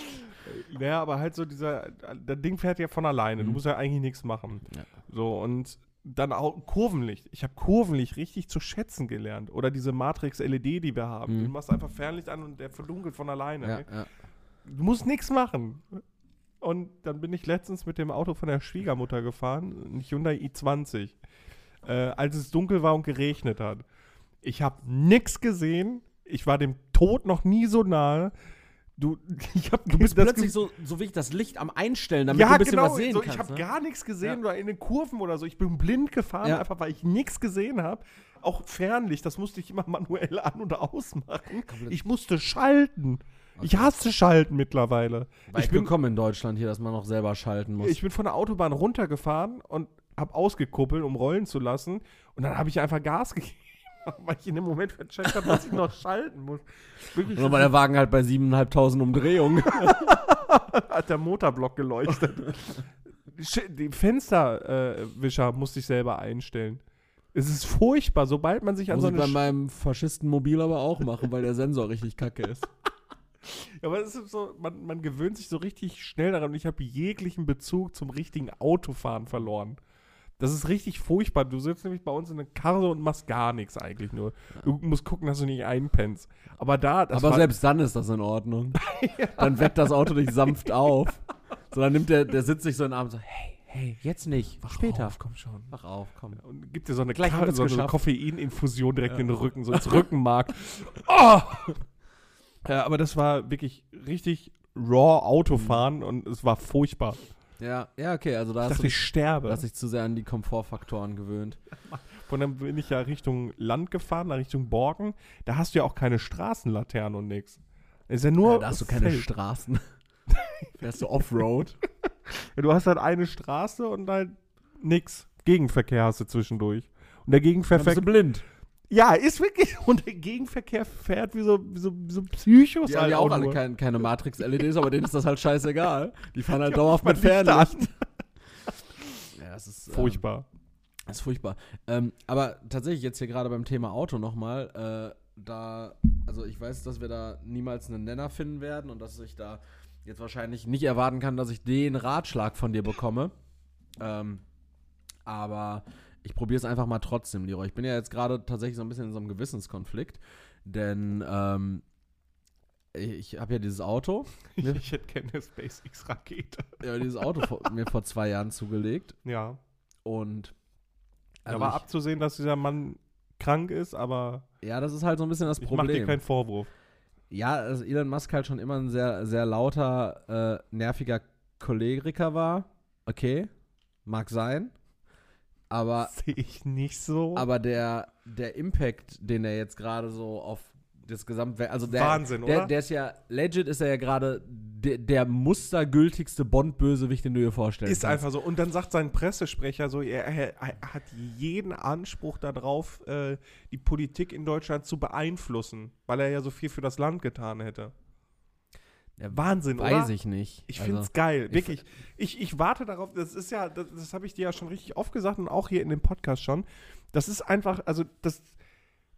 Ja, aber halt so dieser, das Ding fährt ja von alleine. Mhm. Du musst ja eigentlich nichts machen. Ja. So, und dann auch Kurvenlicht. Ich habe Kurvenlicht richtig zu schätzen gelernt. Oder diese Matrix-L E D, die wir haben. Mhm. Du machst einfach Fernlicht an und der verdunkelt von alleine. Ja, Ne? ja. Du musst nichts machen. Und dann bin ich letztens mit dem Auto von der Schwiegermutter gefahren, ein Hyundai i zwanzig, äh, als es dunkel war und geregnet hat. Ich habe nichts gesehen. Ich war dem Tod noch nie so nahe. Du, ich hab Du bist das plötzlich ge- so, so wie das Licht am Einstellen, damit ja, du ein bisschen genau, was sehen so, kannst. ich habe ne? gar nichts gesehen Ja. oder in den Kurven oder so. Ich bin blind gefahren, Ja. einfach weil ich nichts gesehen habe. Auch Fernlicht, das musste ich immer manuell an- und ausmachen. Komplett. Ich musste schalten. Ich Okay. hasse Schalten mittlerweile. Weit ich bin, gekommen in Deutschland hier, dass man noch selber schalten muss. ich bin von der Autobahn runtergefahren und habe ausgekuppelt, um rollen zu lassen. Und dann habe ich einfach Gas gegeben, weil ich in dem Moment vercheckt habe, dass ich noch schalten muss. Wirklich, Nur weil der Wagen halt bei siebeneinhalbtausend Umdrehungen. hat der Motorblock geleuchtet. Sch- Die Fensterwischer äh, musste ich selber einstellen. Es ist furchtbar, sobald man sich an Muss so ich eine bei Sch- meinem Faschistenmobil aber auch machen, weil der Sensor richtig kacke ist. Ja, aber es ist so, man, man gewöhnt sich so richtig schnell daran und ich habe jeglichen Bezug zum richtigen Autofahren verloren. Das ist richtig furchtbar. Du sitzt nämlich bei uns in der Karre und machst gar nichts eigentlich nur. Du musst gucken, dass du nicht einpennst. Aber da, das aber war, selbst dann ist das in Ordnung. Dann weckt das Auto dich sanft auf. So, dann nimmt der, der sitzt sich so in den Arm so, hey, hey, jetzt nicht, Wach später. auf, komm schon. Wach auf, komm. Und gibt dir so eine, Gleich haben Ka- wir's so eine geschafft. Koffeininfusion direkt Ja. in den Rücken, so ins Rückenmark. Oh! Ja, aber das war wirklich richtig raw Autofahren und es war furchtbar. Ja, ja, okay, also da Ich hast dachte, du ich dich, sterbe. hast dich zu sehr an die Komfortfaktoren gewöhnt. Und dann bin ich ja Richtung Land gefahren, nach Richtung Borken. Da hast du ja auch keine Straßenlaternen und nix. Ist ja nur Ja, da hast du keine Feld. Straßen. Fährst du Offroad. Ja, du hast halt eine Straße und halt nix. Gegenverkehr hast du zwischendurch. Und der Dann Gegenverkehr. bist du blind. Ja, ist wirklich. Und der Gegenverkehr fährt wie so, wie so, wie so Psychos. Die haben halt ja auch auch alle nur. kein, keine Matrix-L E Ds, aber denen ist das halt scheißegal. Die fahren halt Ja, dauerhaft mit man liegt da Fernlicht. Ja, das ist ähm, Furchtbar. Das ist furchtbar. Ähm, aber tatsächlich jetzt hier gerade beim Thema Auto nochmal, äh, da, also ich weiß, dass wir da niemals einen Nenner finden werden und dass ich da jetzt wahrscheinlich nicht erwarten kann, dass ich den Ratschlag von dir bekomme. Ähm, aber ich probiere es einfach mal trotzdem, Leroy. Ich bin ja jetzt gerade tatsächlich so ein bisschen in so einem Gewissenskonflikt, denn ähm, ich, ich habe ja dieses Auto, Ich, ich hätte gerne eine SpaceX-Rakete. ja, dieses Auto vor, mir vor zwei Jahren zugelegt Ja. und Da also war ich, abzusehen, dass dieser Mann krank ist, aber ja, das ist halt so ein bisschen das ich mache dir Problem. keinen Vorwurf. Ja, also Elon Musk halt schon immer ein sehr, sehr lauter, äh, nerviger Choleriker war. Okay, mag sein. Aber, Sehe ich nicht so. aber der, der Impact, den er jetzt gerade so auf das Gesamtwelt, also der, Wahnsinn, der, oder? der ist ja, legit ist er ja gerade der, der mustergültigste Bond-Bösewicht, den du dir vorstellen Ist kannst. einfach so. Und dann sagt sein Pressesprecher so, er, er, er hat jeden Anspruch darauf, äh, die Politik in Deutschland zu beeinflussen, weil er ja so viel für das Land getan hätte. Ja, Wahnsinn, weiß oder? ich nicht. Ich Also, finde es geil, ich wirklich. Ich, ich warte darauf, das ist ja, das, das habe ich dir ja schon richtig oft gesagt und auch hier in dem Podcast schon. Das ist einfach, also das,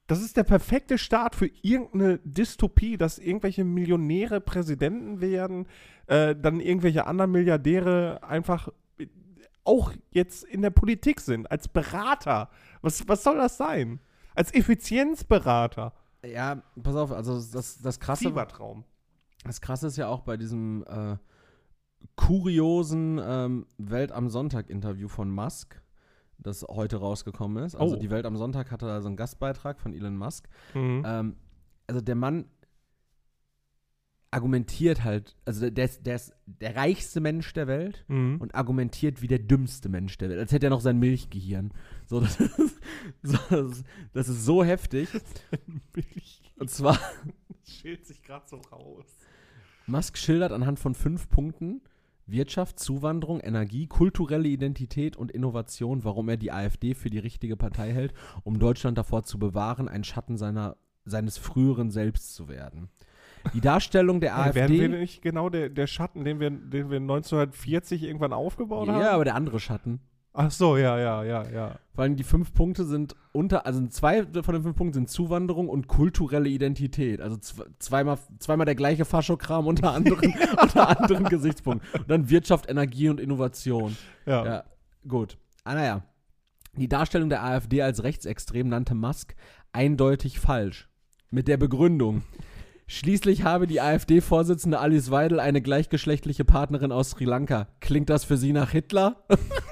Das ist der perfekte Start für irgendeine Dystopie, dass irgendwelche Millionäre Präsidenten werden, äh, dann irgendwelche anderen Milliardäre einfach auch jetzt in der Politik sind, als Berater. Was, was soll das sein? Als Effizienzberater. Ja, pass auf, also das, das Krasse. Fiebertraum. Das Krasse ist ja auch bei diesem äh, kuriosen ähm, Welt am Sonntag-Interview von Musk, das heute rausgekommen ist. Also Oh. die Welt am Sonntag hatte da so einen Gastbeitrag von Elon Musk. Mhm. Ähm, also der Mann argumentiert halt, also der ist, der ist der reichste Mensch der Welt Mhm. und argumentiert wie der dümmste Mensch der Welt. Als hätte er noch sein Milchgehirn. So, das ist so, das ist, das ist so heftig. Und zwar, Das schält sich gerade so raus. Musk schildert anhand von fünf Punkten Wirtschaft, Zuwanderung, Energie, kulturelle Identität und Innovation, warum er die AfD für die richtige Partei hält, um Deutschland davor zu bewahren, ein Schatten seiner, seines früheren Selbst zu werden. Die Darstellung der Hey, AfD... werden wir nicht genau der, der Schatten, den wir, den wir neunzehnhundertvierzig irgendwann aufgebaut haben? Ja, aber der andere Schatten. Ach so, ja, ja, ja, ja. Vor allem die fünf Punkte sind unter, also zwei von den fünf Punkten sind Zuwanderung und kulturelle Identität. Also zwe- zweimal, zweimal der gleiche Faschokram unter anderen, unter anderen Gesichtspunkten. Und dann Wirtschaft, Energie und Innovation. Ja. Ja, gut. Ah, naja. Die Darstellung der AfD als rechtsextrem nannte Musk eindeutig falsch. Mit der Begründung. Schließlich habe die AfD-Vorsitzende Alice Weidel eine gleichgeschlechtliche Partnerin aus Sri Lanka. Klingt das für Sie nach Hitler?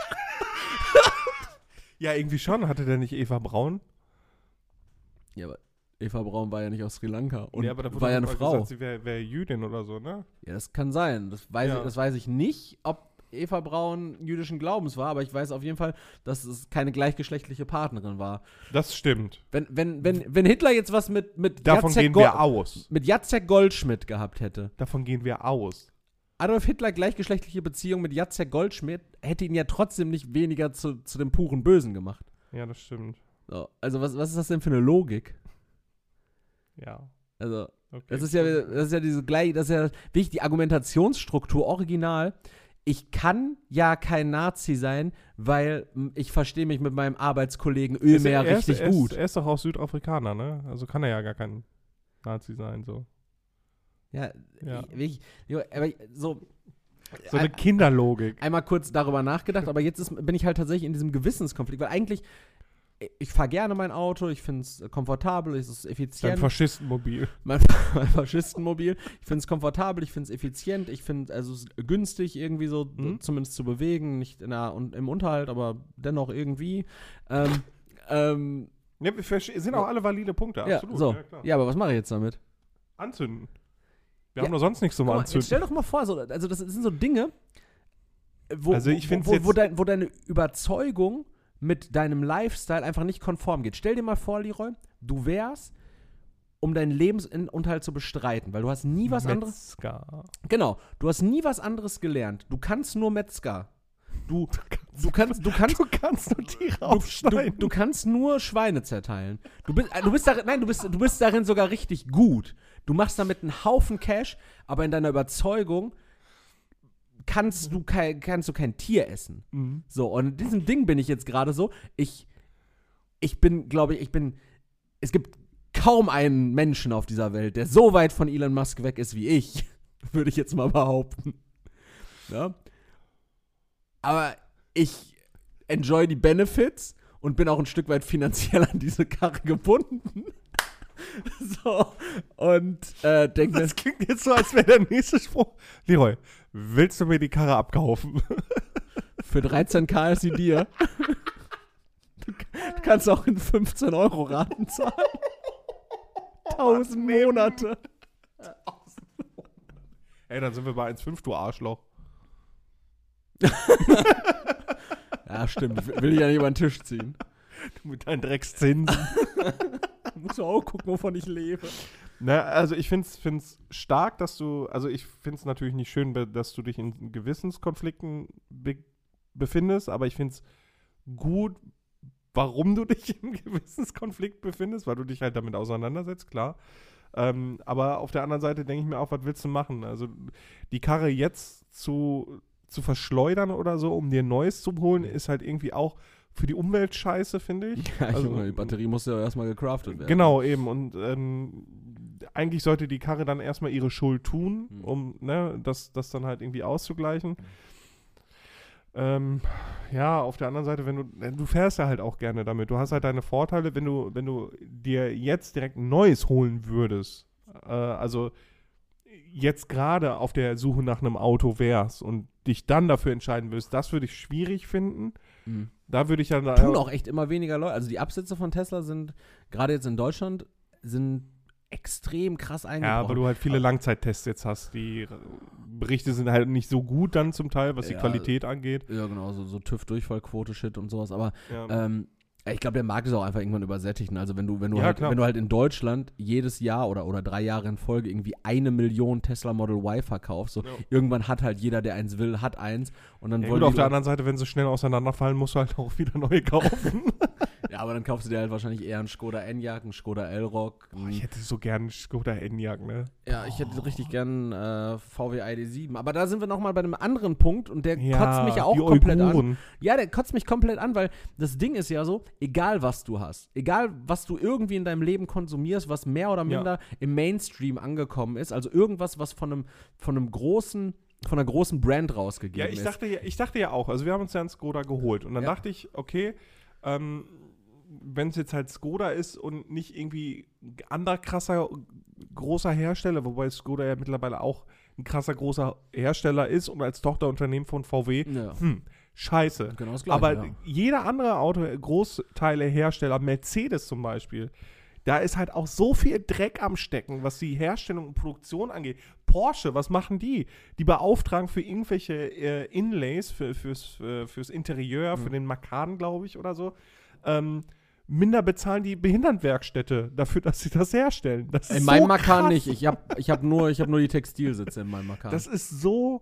Ja, irgendwie schon. Hatte der nicht Eva Braun? Ja, aber Eva Braun war ja nicht aus Sri Lanka und ja, aber da wurde war ja doch eine mal Frau. Gesagt, sie wäre wär Jüdin oder so, ne? Ja, das kann sein. Das weiß, Ja. ich, das weiß ich nicht, ob Eva Braun jüdischen Glaubens war, aber ich weiß auf jeden Fall, dass es keine gleichgeschlechtliche Partnerin war. Das stimmt. Wenn, wenn, wenn, wenn Hitler jetzt was mit, mit, Davon Jacek gehen Go- wir aus. mit Jacek Goldschmidt gehabt hätte, Davon gehen wir aus. Adolf Hitler gleichgeschlechtliche Beziehung mit Jacek Goldschmidt hätte ihn ja trotzdem nicht weniger zu, zu dem puren Bösen gemacht. Ja, das stimmt. So, also was, was ist das denn für eine Logik? Ja. Also, Okay. das ist ja, das ist ja diese gleich, das ist ja wirklich die Argumentationsstruktur original. Ich kann ja kein Nazi sein, weil m, ich verstehe mich mit meinem Arbeitskollegen Ölmeer er ist, richtig er ist, gut. Er ist doch auch Südafrikaner, ne? Also kann er ja gar kein Nazi sein, so. Ja, Ja. ich- wirklich, jo, aber ich- so, So eine ein- Kinderlogik. einmal kurz darüber nachgedacht, aber jetzt ist, bin ich halt tatsächlich in diesem Gewissenskonflikt, weil eigentlich, ich fahre gerne mein Auto, ich finde es komfortabel, es ist Sein effizient. Faschistenmobil. mein, mein Faschistenmobil. Ich finde es komfortabel, ich finde es effizient, ich finde also es ist günstig irgendwie so Mhm. zumindest zu bewegen, nicht in der, und im Unterhalt, aber dennoch irgendwie. Ähm, ähm, Ja, wir verste- sind auch alle valide Punkte, ja, absolut. so. Ja, klar. Ja, aber was mache ich jetzt damit? Anzünden. Wir Ja. haben doch sonst nichts zum Guck mal, jetzt Anzünden. stell doch mal vor, so, also das sind so Dinge, wo, Also ich wo, find's wo, wo, jetzt- dein, wo deine Überzeugung mit deinem Lifestyle einfach nicht konform geht. Stell dir mal vor, Leroy, du wärst, um deinen Lebensunterhalt zu bestreiten, weil du hast nie was anderes. Metzger. Genau, du hast nie was anderes gelernt. Du kannst nur Metzger. Du, du kannst, du kannst, Du kannst nur Tiere du, aufschneiden. du, du kannst nur Schweine zerteilen. Du bist, äh, du bist darin, nein, du bist, du bist darin sogar richtig gut. Du machst damit einen Haufen Cash, aber in deiner Überzeugung kannst du kein, kannst du kein Tier essen. Mhm. So, und in diesem Ding bin ich jetzt gerade so. Ich, ich bin, glaube ich, ich bin, es gibt kaum einen Menschen auf dieser Welt, der so weit von Elon Musk weg ist wie ich. Würde ich jetzt mal behaupten. Ja. Aber ich enjoy die Benefits und bin auch ein Stück weit finanziell an diese Karre gebunden. So, und äh, denke mir, Das klingt jetzt so, als wäre der nächste Spruch. Leroy, willst du mir die Karre abkaufen? für dreizehn K ist sie dir. Du, du kannst auch in fünfzehn Euro Raten zahlen. Tausend Monate. Ey, dann sind wir bei eins Komma fünf, du Arschloch. Ja, stimmt. Ich will ich ja nicht über den Tisch ziehen. Du mit deinen Dreckszinsen. Du musst auch gucken, wovon ich lebe. Na, also ich finde es stark, dass du, also ich finde es natürlich nicht schön, be- dass du dich in Gewissenskonflikten be befindest, aber ich finde es gut, warum du dich im Gewissenskonflikt befindest, weil du dich halt damit auseinandersetzt, klar. Ähm, aber auf der anderen Seite denke ich mir auch, was willst du machen? Also die Karre jetzt zu, zu verschleudern oder so, um dir Neues zu holen, ist halt irgendwie auch für die Umwelt scheiße, finde ich. Ja, also, Junge, die Batterie muss ja erstmal gecraftet werden. Genau, eben. Und ähm, eigentlich sollte die Karre dann erstmal ihre Schuld tun, Hm. um ne, das, das dann halt irgendwie auszugleichen. Ähm, ja, auf der anderen Seite, wenn du, du fährst ja halt auch gerne damit. Du hast halt deine Vorteile, wenn du, wenn du dir jetzt direkt ein neues holen würdest. Äh, also jetzt gerade auf der Suche nach einem Auto wärst und dich dann dafür entscheiden würdest, das würde ich schwierig finden. Mhm. Da würde ich ja... Tun auch echt immer weniger Leute. Also die Absätze von Tesla sind, gerade jetzt in Deutschland, sind extrem krass eingebrochen. Ja, weil du halt viele Langzeittests jetzt hast. Die Berichte sind halt nicht so gut dann zum Teil, was die Ja, Qualität angeht. Ja, genau, so, so TÜV-Durchfallquote-Shit und sowas. Aber Ja. ähm, ich glaube, der Markt ist auch einfach irgendwann übersättigt. Ne? Also wenn du, wenn du Ja, halt, klar. wenn du halt in Deutschland jedes Jahr oder, oder drei Jahre in Folge irgendwie eine Million Tesla Model Y verkaufst, so Ja. irgendwann hat halt jeder, der eins will, hat eins. Und dann Ja, wollen gut, auf die der Leute- anderen Seite, wenn sie schnell auseinanderfallen, musst du halt auch wieder neue kaufen. Ja, aber dann kaufst du dir halt wahrscheinlich eher einen Skoda Enyaq, einen Skoda Elroq. Boah, ich hätte so gern einen Skoda Enyaq, ne? Ja, ich hätte richtig gern äh, V W I D sieben. Aber da sind wir nochmal bei einem anderen Punkt und der Ja, kotzt mich ja auch die komplett an. Uiguren. Ja, der kotzt mich komplett an, weil das Ding ist ja so, egal was du hast, egal was du irgendwie in deinem Leben konsumierst, was mehr oder minder Ja. im Mainstream angekommen ist, also irgendwas, was von einem, von einem großen, von einer großen Brand rausgegeben Ja, ich ist. dachte ja, ich dachte ja auch, also wir haben uns ja einen Skoda geholt und dann Ja. dachte ich, okay, ähm, wenn es jetzt halt Skoda ist und nicht irgendwie ein anderer krasser, großer Hersteller, wobei Skoda ja mittlerweile auch ein krasser, großer Hersteller ist und als Tochterunternehmen von V W, Ja, hm, scheiße. genau das Gleiche, Aber ja. jeder andere Auto, Großteile Hersteller, Mercedes zum Beispiel, da ist halt auch so viel Dreck am Stecken, was die Herstellung und Produktion angeht. Porsche, was machen die? Die beauftragen für irgendwelche äh, Inlays, für, fürs, für, fürs Interieur, Mhm. für den Macan, glaube ich, oder so. Ähm, minder bezahlen die Behindertenwerkstätte dafür, dass sie das herstellen. Das ist In meinem so Macan krass. nicht. Ich habe ich hab nur, ich hab nur die Textilsitze in meinem Macan. Das ist so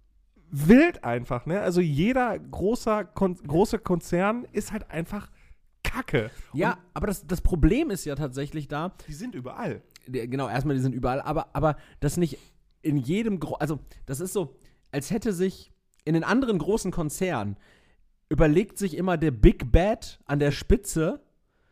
wild einfach, ne? Also jeder großer Kon große Konzern ist halt einfach Kacke. ja, Und aber das, das Problem ist ja tatsächlich da, die sind überall. der, genau, erstmal, die sind überall, aber, aber das nicht in jedem, Gro also das ist so, als hätte sich in den anderen großen Konzernen überlegt sich immer der Big Bad an der Spitze,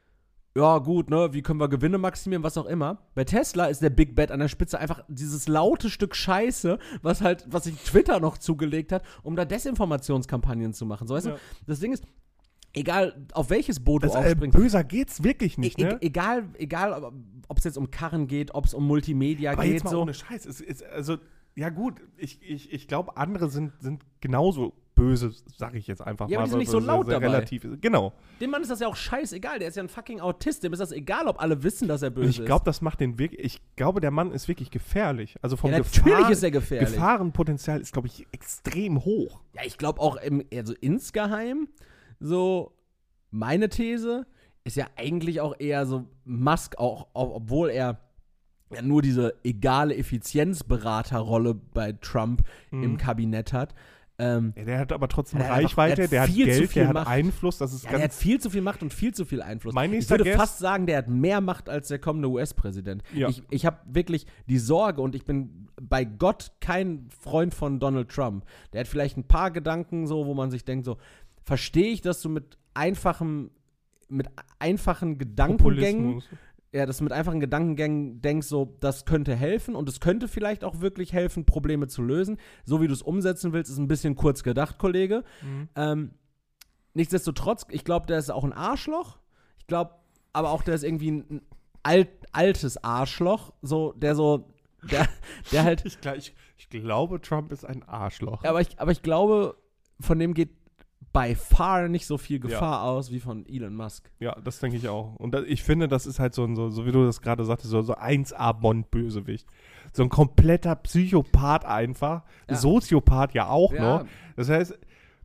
ja gut, ne, wie können wir Gewinne maximieren, was auch immer. Bei Tesla ist der Big Bad an der Spitze einfach dieses laute Stück Scheiße, was halt, was sich Twitter noch zugelegt hat, um da Desinformationskampagnen zu machen. So, weißt Ja. du, das Ding ist, egal auf welches Boot Das, du äh, aufspringst, böser geht's wirklich nicht, E- ne? e- egal, egal, ob es jetzt um Karren geht, ob es um Multimedia Aber geht, jetzt mal so. ohne Scheiß. Es ist, also, ja gut, ich, ich, ich glaube, andere sind, sind genauso böse, sag ich jetzt einfach Ja, mal. aber die sind nicht weil so es laut sehr dabei. Relativ ist. Genau. Dem Mann ist das ja auch scheißegal, der ist ja ein fucking Autist, dem ist das egal, ob alle wissen, dass er böse Und ich glaube, das macht den wirklich, ich glaube, der Mann ist wirklich gefährlich. Also ist. vom Ja, natürlich Gefahr, ist er gefährlich. Gefahrenpotenzial ist, glaube ich, extrem hoch. Ja, ich glaube auch, im, also insgeheim, so meine These ist ja eigentlich auch eher so Musk, auch, auch obwohl er ja nur diese egale Effizienzberaterrolle bei Trump Mhm. im Kabinett hat. Ähm, Ja, der hat aber trotzdem Ja, der hat einfach- Reichweite, der hat der hat viel zu Geld, viel der hat Macht. Einfluss. Das ist ja, der hat ganz. viel zu viel Macht und viel zu viel Einfluss. Mein Ich nächster würde Guess- fast sagen, der hat mehr Macht als der kommende U S-Präsident. Ja. Ich, ich habe wirklich die Sorge und ich bin bei Gott kein Freund von Donald Trump. Der hat vielleicht ein paar Gedanken so, wo man sich denkt so, verstehe ich, dass du mit einfachem, mit einfachen Gedankengängen, Populismus. ja, dass du mit einfachen Gedankengängen denkst so, das könnte helfen und es könnte vielleicht auch wirklich helfen, Probleme zu lösen. So wie du es umsetzen willst, ist ein bisschen kurz gedacht, Kollege. Mhm. Ähm, nichtsdestotrotz, ich glaube, der ist auch ein Arschloch. Ich glaube, aber auch der ist irgendwie ein, ein alt, altes Arschloch, so, der so, der, der halt, Ich, gl- ich, ich glaube, Trump ist ein Arschloch. aber ich, aber ich glaube, von dem geht by far nicht so viel Gefahr aus wie von Elon Musk. Ja, das denke ich auch. Und da, ich finde, das ist halt so, ein, so, so wie du das gerade sagtest, so, so eins A-Bond-Bösewicht. So ein kompletter Psychopath einfach. Ja. Soziopath ja auch Ja, noch. Das heißt,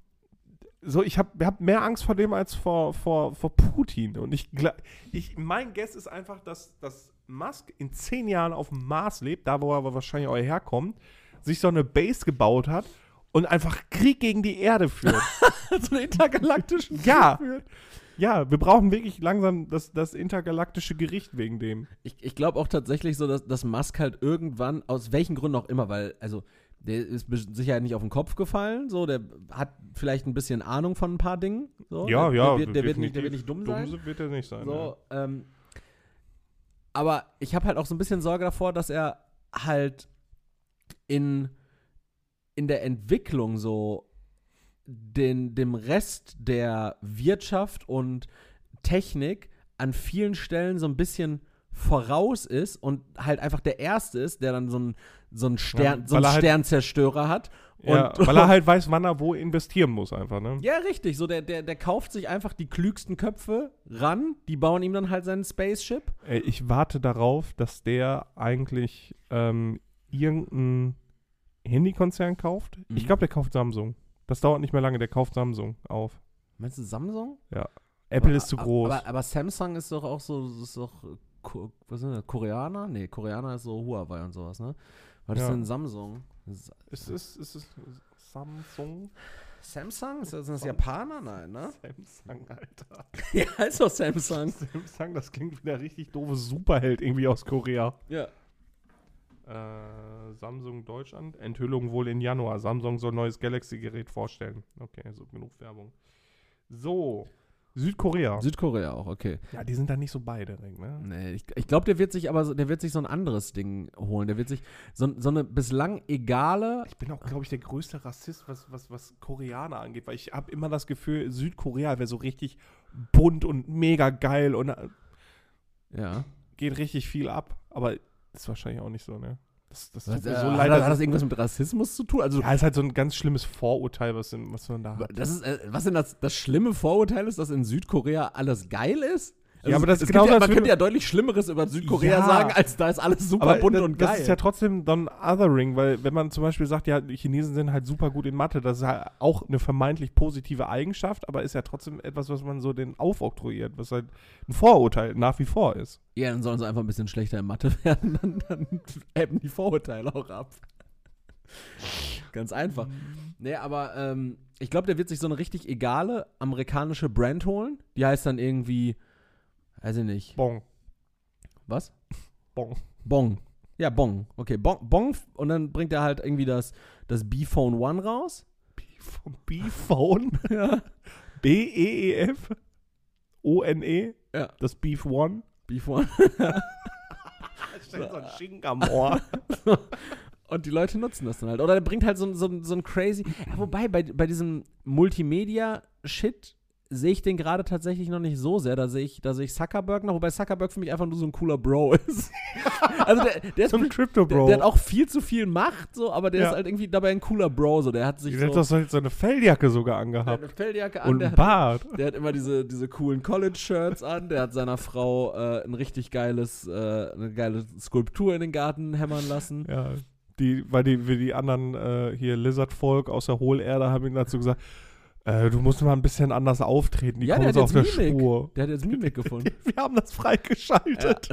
so, ich habe hab mehr Angst vor dem als vor, vor, vor Putin. Und ich, gla- ich mein Guess ist einfach, dass, dass Musk in zehn Jahren auf dem Mars lebt, da wo er wahrscheinlich auch herkommt, sich so eine Base gebaut hat und einfach Krieg gegen die Erde führt. so einen intergalaktischen Ja. Krieg führt. Ja, wir brauchen wirklich langsam das, das intergalaktische Gericht wegen dem. Ich, ich glaube auch tatsächlich so, dass, dass Musk halt irgendwann, aus welchen Gründen auch immer, weil, also, der ist mit Sicherheit nicht auf den Kopf gefallen, so, der hat vielleicht ein bisschen Ahnung von ein paar Dingen. So. Ja, der, ja. Der wird, der wird, nicht, der wird nicht dumm sein. Dumm wird er nicht sein. So, ähm, aber ich habe halt auch so ein bisschen Sorge davor, dass er halt in, in der Entwicklung so den, dem Rest der Wirtschaft und Technik an vielen Stellen so ein bisschen voraus ist und halt einfach der Erste ist, der dann so einen so einen Stern, Ja, so einen weil er halt- Sternzerstörer hat. Ja, Und, weil er halt weiß, wann er wo investieren muss einfach, ne? ja, richtig. So, der, der, der kauft sich einfach die klügsten Köpfe ran, die bauen ihm dann halt seinen Spaceship. Ey, ich warte darauf, dass der eigentlich ähm, irgendeinen Handykonzern kauft. Mhm. Ich glaube, der kauft Samsung. Das dauert nicht mehr lange, der kauft Samsung auf. Meinst du Samsung? Apple aber, ist zu groß. Aber, aber Samsung ist doch auch so, ist doch, Ko- was sind das, Koreaner? Nee, Koreaner ist so Huawei und sowas, ne? Was ist Ja. denn Samsung? Das ist, ist es ist es Samsung? Samsung? Ist das, sind das Sam- Japaner? Nein, ne? Samsung, Alter. Ja, ist doch Samsung. Samsung, das klingt wie der richtig doofe Superheld irgendwie aus Korea. Ja. Äh, Samsung Deutschland, Enthüllung wohl in Januar. Samsung soll neues Galaxy-Gerät vorstellen. Okay, so genug Werbung. So, Südkorea. Südkorea auch, okay. Ja, die sind da nicht so bei direkt, ne? Nee, ich, ich glaube, der wird sich aber, so- der wird sich so ein anderes Ding holen. Der wird sich so, so eine bislang egale. Ich bin auch, glaube ich, der größte Rassist, was, was, was Koreaner angeht, weil ich habe immer das Gefühl, Südkorea wäre so richtig bunt und mega geil und äh, Ja. geht richtig viel ab, aber ist wahrscheinlich auch nicht so, ne? Das, das Was, tut äh, mir so hat, leid. das, dass hat das es- irgendwas mit Rassismus zu tun? Also, ja, ist halt so ein ganz schlimmes Vorurteil, was, in, was man da hat. das ist, äh, was denn das, das schlimme Vorurteil ist, dass in Südkorea alles geil ist? Ja, aber das es ist gibt genau ja, das Man Schlimme- könnte ja deutlich Schlimmeres über Südkorea Ja. sagen, als da ist alles super Aber bunt das, und geil. das ist ja trotzdem dann Othering, weil wenn man zum Beispiel sagt, ja, die Chinesen sind halt super gut in Mathe, das ist halt auch eine vermeintlich positive Eigenschaft, aber ist ja trotzdem etwas, was man so den aufoktroyiert, was halt ein Vorurteil nach wie vor ist. Ja, dann sollen sie einfach ein bisschen schlechter in Mathe werden, dann, dann ebben die Vorurteile auch ab. Ganz einfach. Nee, aber ähm, ich glaube, der wird sich so eine richtig egale amerikanische Brand holen. Die heißt dann irgendwie, weiß ich nicht. Bon. Was? Bon. Bong. Ja, Bong. Okay, Bong. Bong und dann bringt er halt irgendwie das, das B-Phone One raus. B-Phone? Ja. B E E F O N E? Ja. Das Beef One? B-Phone. Stellt so ein Schinken am Ohr. Und die Leute nutzen das dann halt. Oder der bringt halt so, so, so ein crazy. Ja, wobei, bei, bei diesem Multimedia-Shit sehe ich den gerade tatsächlich noch nicht so sehr. Da sehe ich, da sehe ich Zuckerberg noch, wobei Zuckerberg für mich einfach nur so ein cooler Bro ist. Also der, der ist So ein der, Crypto-Bro. der hat auch viel zu viel Macht, so, aber der Ja. ist halt irgendwie dabei ein cooler Bro. So. Der hat sich Der so, hat doch so, so eine Felljacke sogar der hat angehabt. eine Felljacke an, Und der ein hat, Bart. der hat immer diese, diese coolen College-Shirts an, der hat seiner Frau äh, ein richtig geiles, äh, eine geile Skulptur in den Garten hämmern lassen. Ja, die, weil die, wie die anderen äh, hier Lizard-Volk aus der Hohlerde haben ihm dazu gesagt, äh, du musst mal ein bisschen anders auftreten, die Ja, kommen der uns hat auf jetzt der Mimik. Spur. Der hat jetzt Mimik gefunden. Wir haben das freigeschaltet.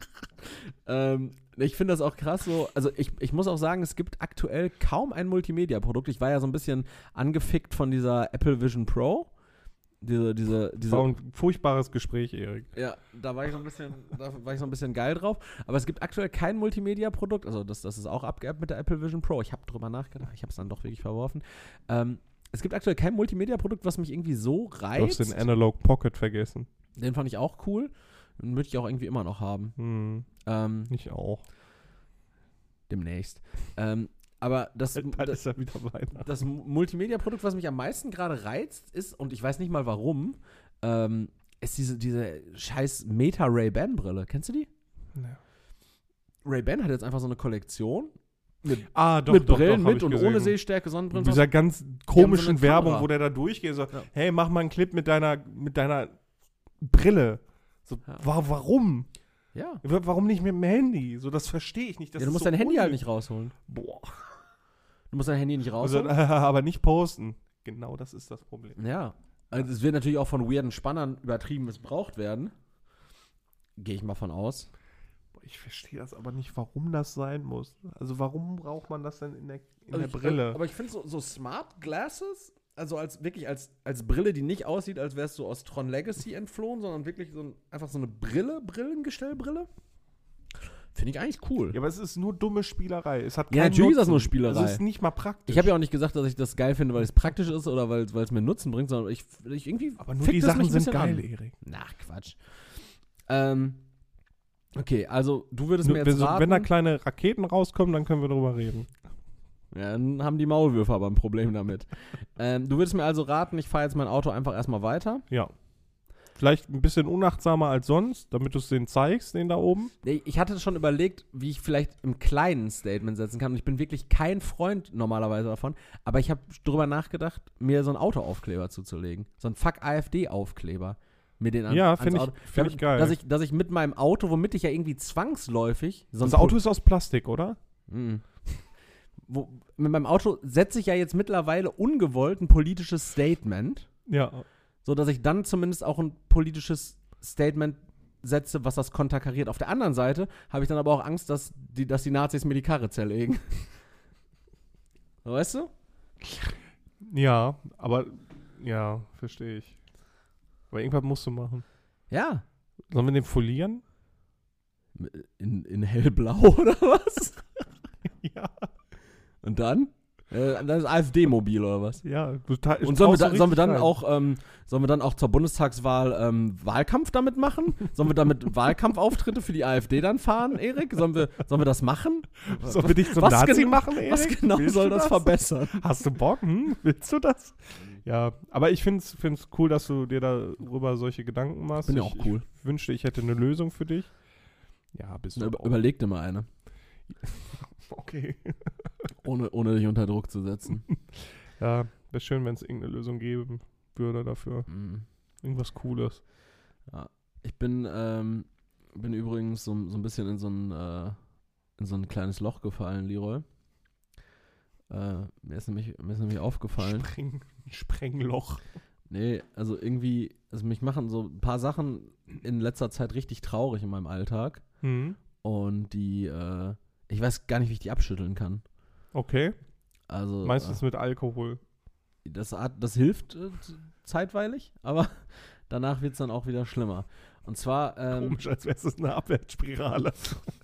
ähm, ich finde das auch krass so, also ich, ich muss auch sagen, es gibt aktuell kaum ein Multimedia-Produkt. Ich war ja so ein bisschen angefickt von dieser Apple Vision Pro. Diese, diese, Das diese, war ein furchtbares Gespräch, Erik. ja, da war ich so ein bisschen, da war ich so ein bisschen geil drauf. Aber es gibt aktuell kein Multimedia-Produkt, also das, das ist auch abgeappt mit der Apple Vision Pro. Ich habe drüber nachgedacht, ich habe es dann doch wirklich verworfen. Ähm, es gibt aktuell kein Multimedia-Produkt, was mich irgendwie so Du reizt. hast den Analog Pocket vergessen. Den fand ich auch cool. Den würde ich auch irgendwie immer noch haben. Hm, Ähm, ich auch. demnächst. Ähm, aber das, Bald das, ist er wieder Weihnachten. das Multimedia-Produkt, was mich am meisten gerade reizt, ist, und ich weiß nicht mal warum, ähm, ist diese, diese scheiß Meta-Ray-Ban-Brille. Kennst du die? Ja. Ray-Ban hat jetzt einfach so eine Kollektion mit, Ah, doch, mit doch, Brillen doch, hab mit ich und gesehen. ohne Sehstärke, Sonnenbrillen. Mit dieser ganz haben komischen so eine Werbung, Kamera. wo der da durchgeht, so, Ja. hey, mach mal einen Clip mit deiner, mit deiner Brille. So, Ja. wa warum? Ja. W- Warum nicht mit dem Handy? So, das verstehe ich nicht. Das ja, du ist musst so dein Handy halt unnötig. nicht rausholen. Boah. Du musst dein Handy nicht Also, rausholen. aber nicht posten. Genau das ist das Problem. Ja. Also es wird natürlich auch von weirden Spannern übertrieben missbraucht werden. Gehe ich mal von aus. Boah, ich verstehe das aber nicht, warum das sein muss. Also warum braucht man das denn in der, in Also der ich, Brille? Aber ich finde so, so Smart Glasses, also als wirklich als, als Brille, die nicht aussieht, als wärst du aus Tron Legacy entflohen, sondern wirklich so ein, einfach so eine Brille, Brillengestellbrille, Finde ich eigentlich cool. Ja, aber es ist nur dumme Spielerei. Es hat Ja, keinen natürlich ist das Nutzen. nur Spielerei. Also es ist nicht mal praktisch. Ich habe ja auch nicht gesagt, dass ich das geil finde, weil es praktisch ist oder weil es mir Nutzen bringt, sondern ich, ich irgendwie. aber nur fickt die das Sachen mich ein sind bisschen geil, an. Erik. Na, Quatsch. Ähm, okay, also du würdest Nur, mir jetzt wenn, raten. wenn da kleine Raketen rauskommen, dann können wir drüber reden. Ja, dann haben die Maulwürfe aber ein Problem damit. ähm, du würdest mir also raten, ich fahre jetzt mein Auto einfach erstmal weiter. Ja. Vielleicht ein bisschen unachtsamer als sonst, damit du es denen zeigst, den da oben. Nee, ich hatte schon überlegt, wie ich vielleicht im kleinen Statement setzen kann. Und ich bin wirklich kein Freund normalerweise davon. Aber ich habe drüber nachgedacht, mir so einen Autoaufkleber zuzulegen. So einen Fuck-AfD-Aufkleber. Mir den an, Ja, ans finde ich, Auto. find ich geil. Dass ich, dass ich mit meinem Auto, womit ich ja irgendwie zwangsläufig. So Das ein Auto ist aus Plastik, oder? Mhm. Wo, mit meinem Auto setze ich ja jetzt mittlerweile ungewollt ein politisches Statement. Ja. So dass ich dann zumindest auch ein politisches Statement setze, was das konterkariert. Auf der anderen Seite habe ich dann aber auch Angst, dass die, dass die Nazis mir die Karre zerlegen. Weißt du? Ja, aber, ja, verstehe ich. Aber irgendwas musst du machen. Ja. Sollen wir den folieren? In, in hellblau oder was? Ja. Und dann? Äh, das ist AfD-Mobil oder was? Ja. Du ta- Und sollen wir, traust du da, sollen wir dann richtig rein. auch ähm, sollen wir dann auch zur Bundestagswahl ähm, Wahlkampf damit machen? Sollen wir damit Wahlkampfauftritte für die AfD dann fahren, Erik? Sollen wir, sollen wir das machen? Sollen wir dich zum was Nazi gen- machen, Erik? Was genau Willst soll du das verbessern? Hast du Bock? Hm? Willst du das? Ja, aber ich finde es cool, dass du dir darüber solche Gedanken machst. Bin ja ich, auch cool. Ich wünschte, ich hätte eine Lösung für dich. Ja, bist du Über, auch. überleg dir mal eine, Okay. ohne, ohne dich unter Druck zu setzen. Ja, wäre schön, wenn es irgendeine Lösung geben würde dafür. Mhm. Irgendwas Cooles. Ja. Ich bin, ähm, bin übrigens so, so ein bisschen in so ein, äh, in so ein kleines Loch gefallen, Leroy. Äh, mir, ist nämlich, mir ist nämlich aufgefallen. Spreng, Sprengloch. Nee, also irgendwie, also mich machen so ein paar Sachen in letzter Zeit richtig traurig in meinem Alltag. Hm. Und die, äh, ich weiß gar nicht, wie ich die abschütteln kann. Okay. Also, Meistens mit Alkohol. äh, das, hat, das hilft äh, zeitweilig, aber danach wird es dann auch wieder schlimmer. Und zwar, ähm, Komisch, als wäre es eine Abwärtsspirale.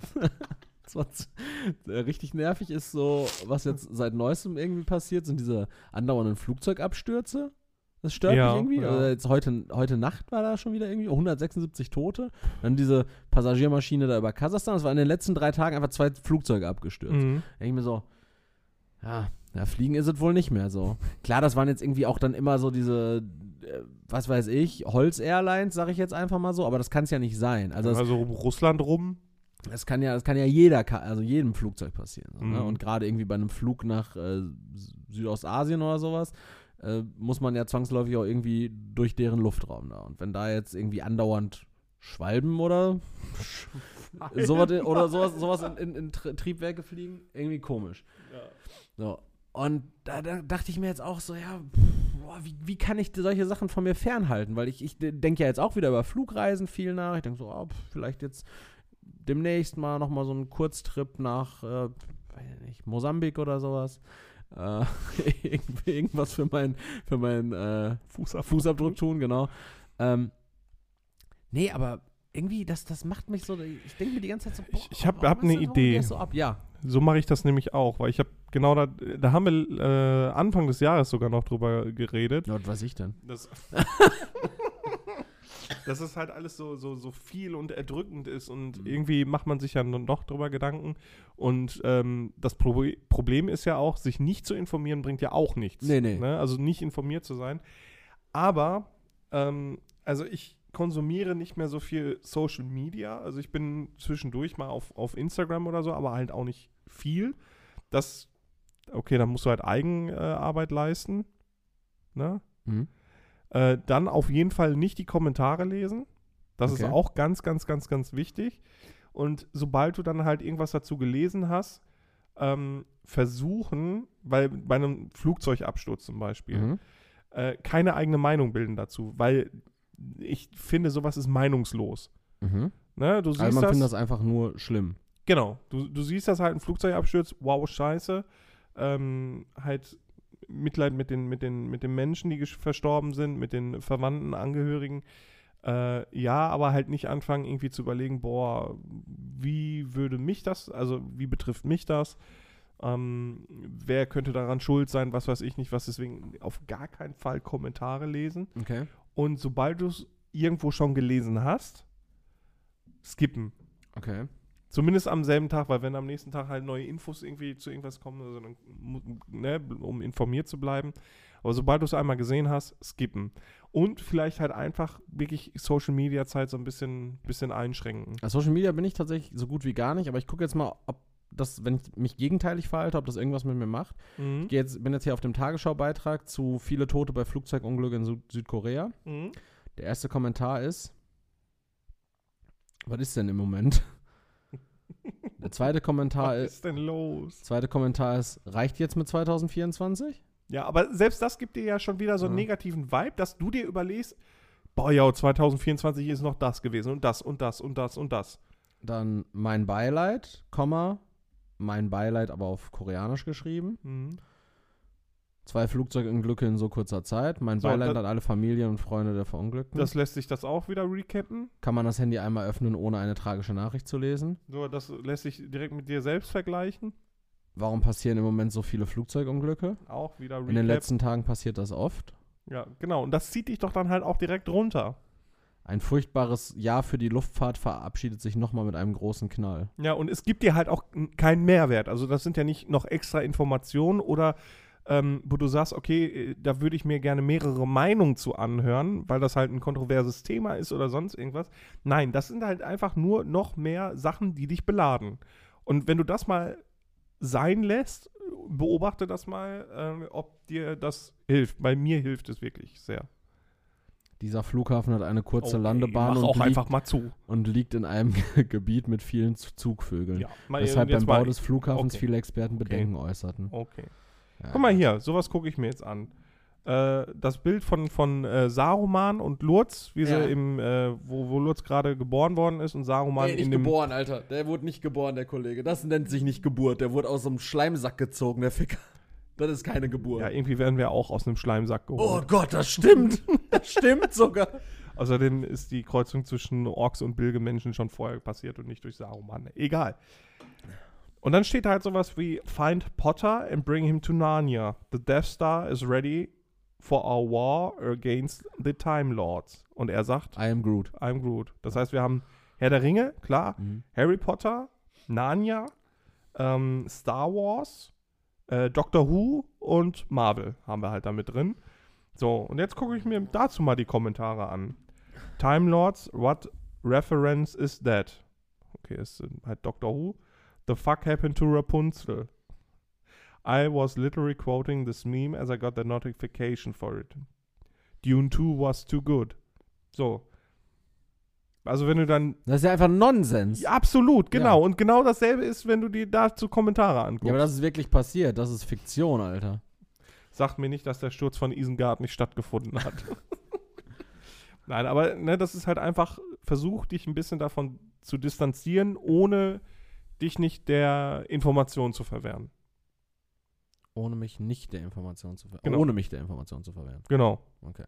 was äh, richtig nervig ist so, was jetzt seit Neuestem irgendwie passiert, sind diese andauernden Flugzeugabstürze. Das stört Ja, mich irgendwie. ja. Also jetzt heute, heute Nacht war da schon wieder irgendwie hundertsechsundsiebzig Tote. Dann diese Passagiermaschine da über Kasachstan. Das war in den letzten drei Tagen einfach zwei Flugzeuge abgestürzt. Mhm. Da denke ich mir so, ja, ja, fliegen ist es wohl nicht mehr so. Klar, das waren jetzt irgendwie auch dann immer so diese, äh, was weiß ich, Holz-Airlines, sage ich jetzt einfach mal so, aber das kann es ja nicht sein. Also das, Also um Russland rum. das kann ja, das kann ja jeder, Ka- also jedem Flugzeug passieren. So, ne? Mhm. Und gerade irgendwie bei einem Flug nach äh, Südostasien oder sowas, äh, muss man ja zwangsläufig auch irgendwie durch deren Luftraum da. Und wenn da jetzt irgendwie andauernd Schwalben oder sowas, in- oder sowas, sowas in, in, in Tri- Triebwerke fliegen, irgendwie komisch. So. Und da, da dachte ich mir jetzt auch so, ja, pff, boah, wie, wie kann ich solche Sachen von mir fernhalten? Weil ich, ich denke ja jetzt auch wieder über Flugreisen viel nach. Ich denke so, oh, pff, vielleicht jetzt demnächst mal nochmal so einen Kurztrip nach, äh, weiß ich nicht, Mosambik oder sowas. Äh, irgend- irgendwas für meinen für mein, äh, Fußab- Fußabdruck tun, genau. Ähm, nee, aber irgendwie, das, das macht mich so, ich denke mir die ganze Zeit so, boah, Ich- ich hab- warum hab ist ne das- warum Idee. geht das so ab? Ja. So mache ich das nämlich auch, weil ich habe genau da, da haben wir äh, Anfang des Jahres sogar noch drüber geredet. Ja, was weiß ich denn? Das, dass es halt alles so, so, so viel und erdrückend ist und Mhm. irgendwie macht man sich ja dann doch drüber Gedanken. Und ähm, das Pro Problem ist ja auch, sich nicht zu informieren, bringt ja auch nichts. Nee, nee. Ne? Also nicht informiert zu sein. Aber, ähm, also ich konsumiere nicht mehr so viel Social Media. Also ich bin zwischendurch mal auf, auf Instagram oder so, aber halt auch nicht viel. Das, okay, dann musst du halt Eigenarbeit äh, leisten. Ne? Mhm. Äh, dann auf jeden Fall nicht die Kommentare lesen. Das Okay. ist auch ganz, ganz, ganz, ganz wichtig. Und sobald du dann halt irgendwas dazu gelesen hast, ähm, versuchen, weil bei einem Flugzeugabsturz zum Beispiel, Mhm. äh, keine eigene Meinung bilden dazu, weil ich finde, sowas ist meinungslos. Mhm. Ne? Du siehst Also man das, findet das einfach nur schlimm. genau, du, du siehst das halt, ein Flugzeugabsturz, wow, scheiße, ähm, halt Mitleid mit den, mit den, mit den Menschen, die gesch- verstorben sind, mit den Verwandten, Angehörigen, äh, ja, aber halt nicht anfangen, irgendwie zu überlegen, boah, wie würde mich das, also wie betrifft mich das? Ähm, wer könnte daran schuld sein, was weiß ich nicht, was, deswegen auf gar keinen Fall Kommentare lesen. Okay. Und sobald du es irgendwo schon gelesen hast, skippen. Okay. Zumindest am selben Tag, weil wenn am nächsten Tag halt neue Infos irgendwie zu irgendwas kommen, also dann, ne, um informiert zu bleiben. Aber sobald du es einmal gesehen hast, skippen. Und vielleicht halt einfach wirklich Social Media Zeit so ein bisschen, bisschen einschränken. Auf Social Media bin ich tatsächlich so gut wie gar nicht, aber ich gucke jetzt mal, ob das, wenn ich mich gegenteilig verhalte, ob das irgendwas mit mir macht. Mhm. Ich geh jetzt, bin jetzt hier auf dem Tagesschau-Beitrag zu viele Tote bei Flugzeugunglück in Süd- Südkorea. Mhm. Der erste Kommentar ist, was ist denn im Moment? Der zweite Kommentar Was ist, ist denn los? zweite Kommentar ist, reicht jetzt mit zwanzig vierundzwanzig? Ja, aber selbst das gibt dir ja schon wieder so einen Ja. negativen Vibe, dass du dir überlegst, boah, ja, zwanzig vierundzwanzig ist noch das gewesen und das und das und das und das. Dann mein Beileid, Komma, mein Beileid aber auf Koreanisch geschrieben. Mhm. Zwei Flugzeugunglücke in so kurzer Zeit. Mein So, Beileid das- an alle Familien und Freunde der Verunglückten. Das lässt sich das auch wieder recappen. Kann man das Handy einmal öffnen, ohne eine tragische Nachricht zu lesen? So, das lässt sich direkt mit dir selbst vergleichen. Warum passieren im Moment so viele Flugzeugunglücke? Auch wieder recap. In den letzten Tagen passiert das oft. Ja, genau. Und das zieht dich doch dann halt auch direkt runter. Ein furchtbares Jahr für die Luftfahrt verabschiedet sich nochmal mit einem großen Knall. Ja, und es gibt dir halt auch n- keinen Mehrwert. Also das sind ja nicht noch extra Informationen oder ähm, wo du sagst, okay, äh, da würde ich mir gerne mehrere Meinungen zu anhören, weil das halt ein kontroverses Thema ist oder sonst irgendwas. Nein, das sind halt einfach nur noch mehr Sachen, die dich beladen. Und wenn du das mal sein lässt, beobachte das mal, ähm, ob dir das hilft. Bei mir hilft es wirklich sehr. Dieser Flughafen hat eine kurze Oh, ey, Landebahn mach und, auch liegt, einfach mal zu. und liegt in einem Gebiet mit vielen Z- Zugvögeln. Ja, mal, Weshalb jetzt beim Bau mal- des Flughafens okay. viele Experten Okay. Bedenken äußerten. Okay. Ja, Guck mal hier, sowas gucke ich mir jetzt an. Äh, das Bild von, von äh, Saruman und Lurz, wie Ja. sie im, äh, wo, wo Lurz gerade geboren worden ist und Saruman in dem. Alter. Der wurde nicht geboren, der Kollege. Das nennt sich nicht Geburt. Der wurde aus so einem Schleimsack gezogen, der Ficker. Das ist keine Geburt. Ja, irgendwie werden wir auch aus einem Schleimsack oh geholt. Gott, das stimmt. Das stimmt sogar. Außerdem ist die Kreuzung zwischen Orks und Bilgemenschen schon vorher passiert und nicht durch Saruman. Egal. Und dann steht halt sowas wie Find Potter and bring him to Narnia. The Death Star is ready for our war against the Time Lords. Und er sagt, I am Groot. I'm Groot. Das heißt, wir haben Herr der Ringe, klar, Mhm. Harry Potter, Narnia, ähm, Star Wars, äh, Doctor Who und Marvel haben wir halt da mit drin. So, und jetzt gucke ich mir dazu mal die Kommentare an. Time Lords, what reference is that? Okay, ist halt Doctor Who. The fuck happened to Rapunzel? I was literally quoting this meme as I got the notification for it. Dune two was too good. So. Also wenn du dann Das ist ja einfach Nonsens. ja, absolut, genau. Ja. Und genau dasselbe ist, wenn du dir dazu Kommentare anguckst. Ja, aber das ist wirklich passiert. Das ist Fiktion, Alter. Sagt mir nicht, dass der Sturz von Isengard nicht stattgefunden hat. Nein, aber ne, das ist halt einfach, versuch dich ein bisschen davon zu distanzieren, ohne dich nicht der Information zu verwehren. Ohne mich nicht der Information zu verwehren. Genau. Ohne mich der Information zu verwehren. Genau. Okay.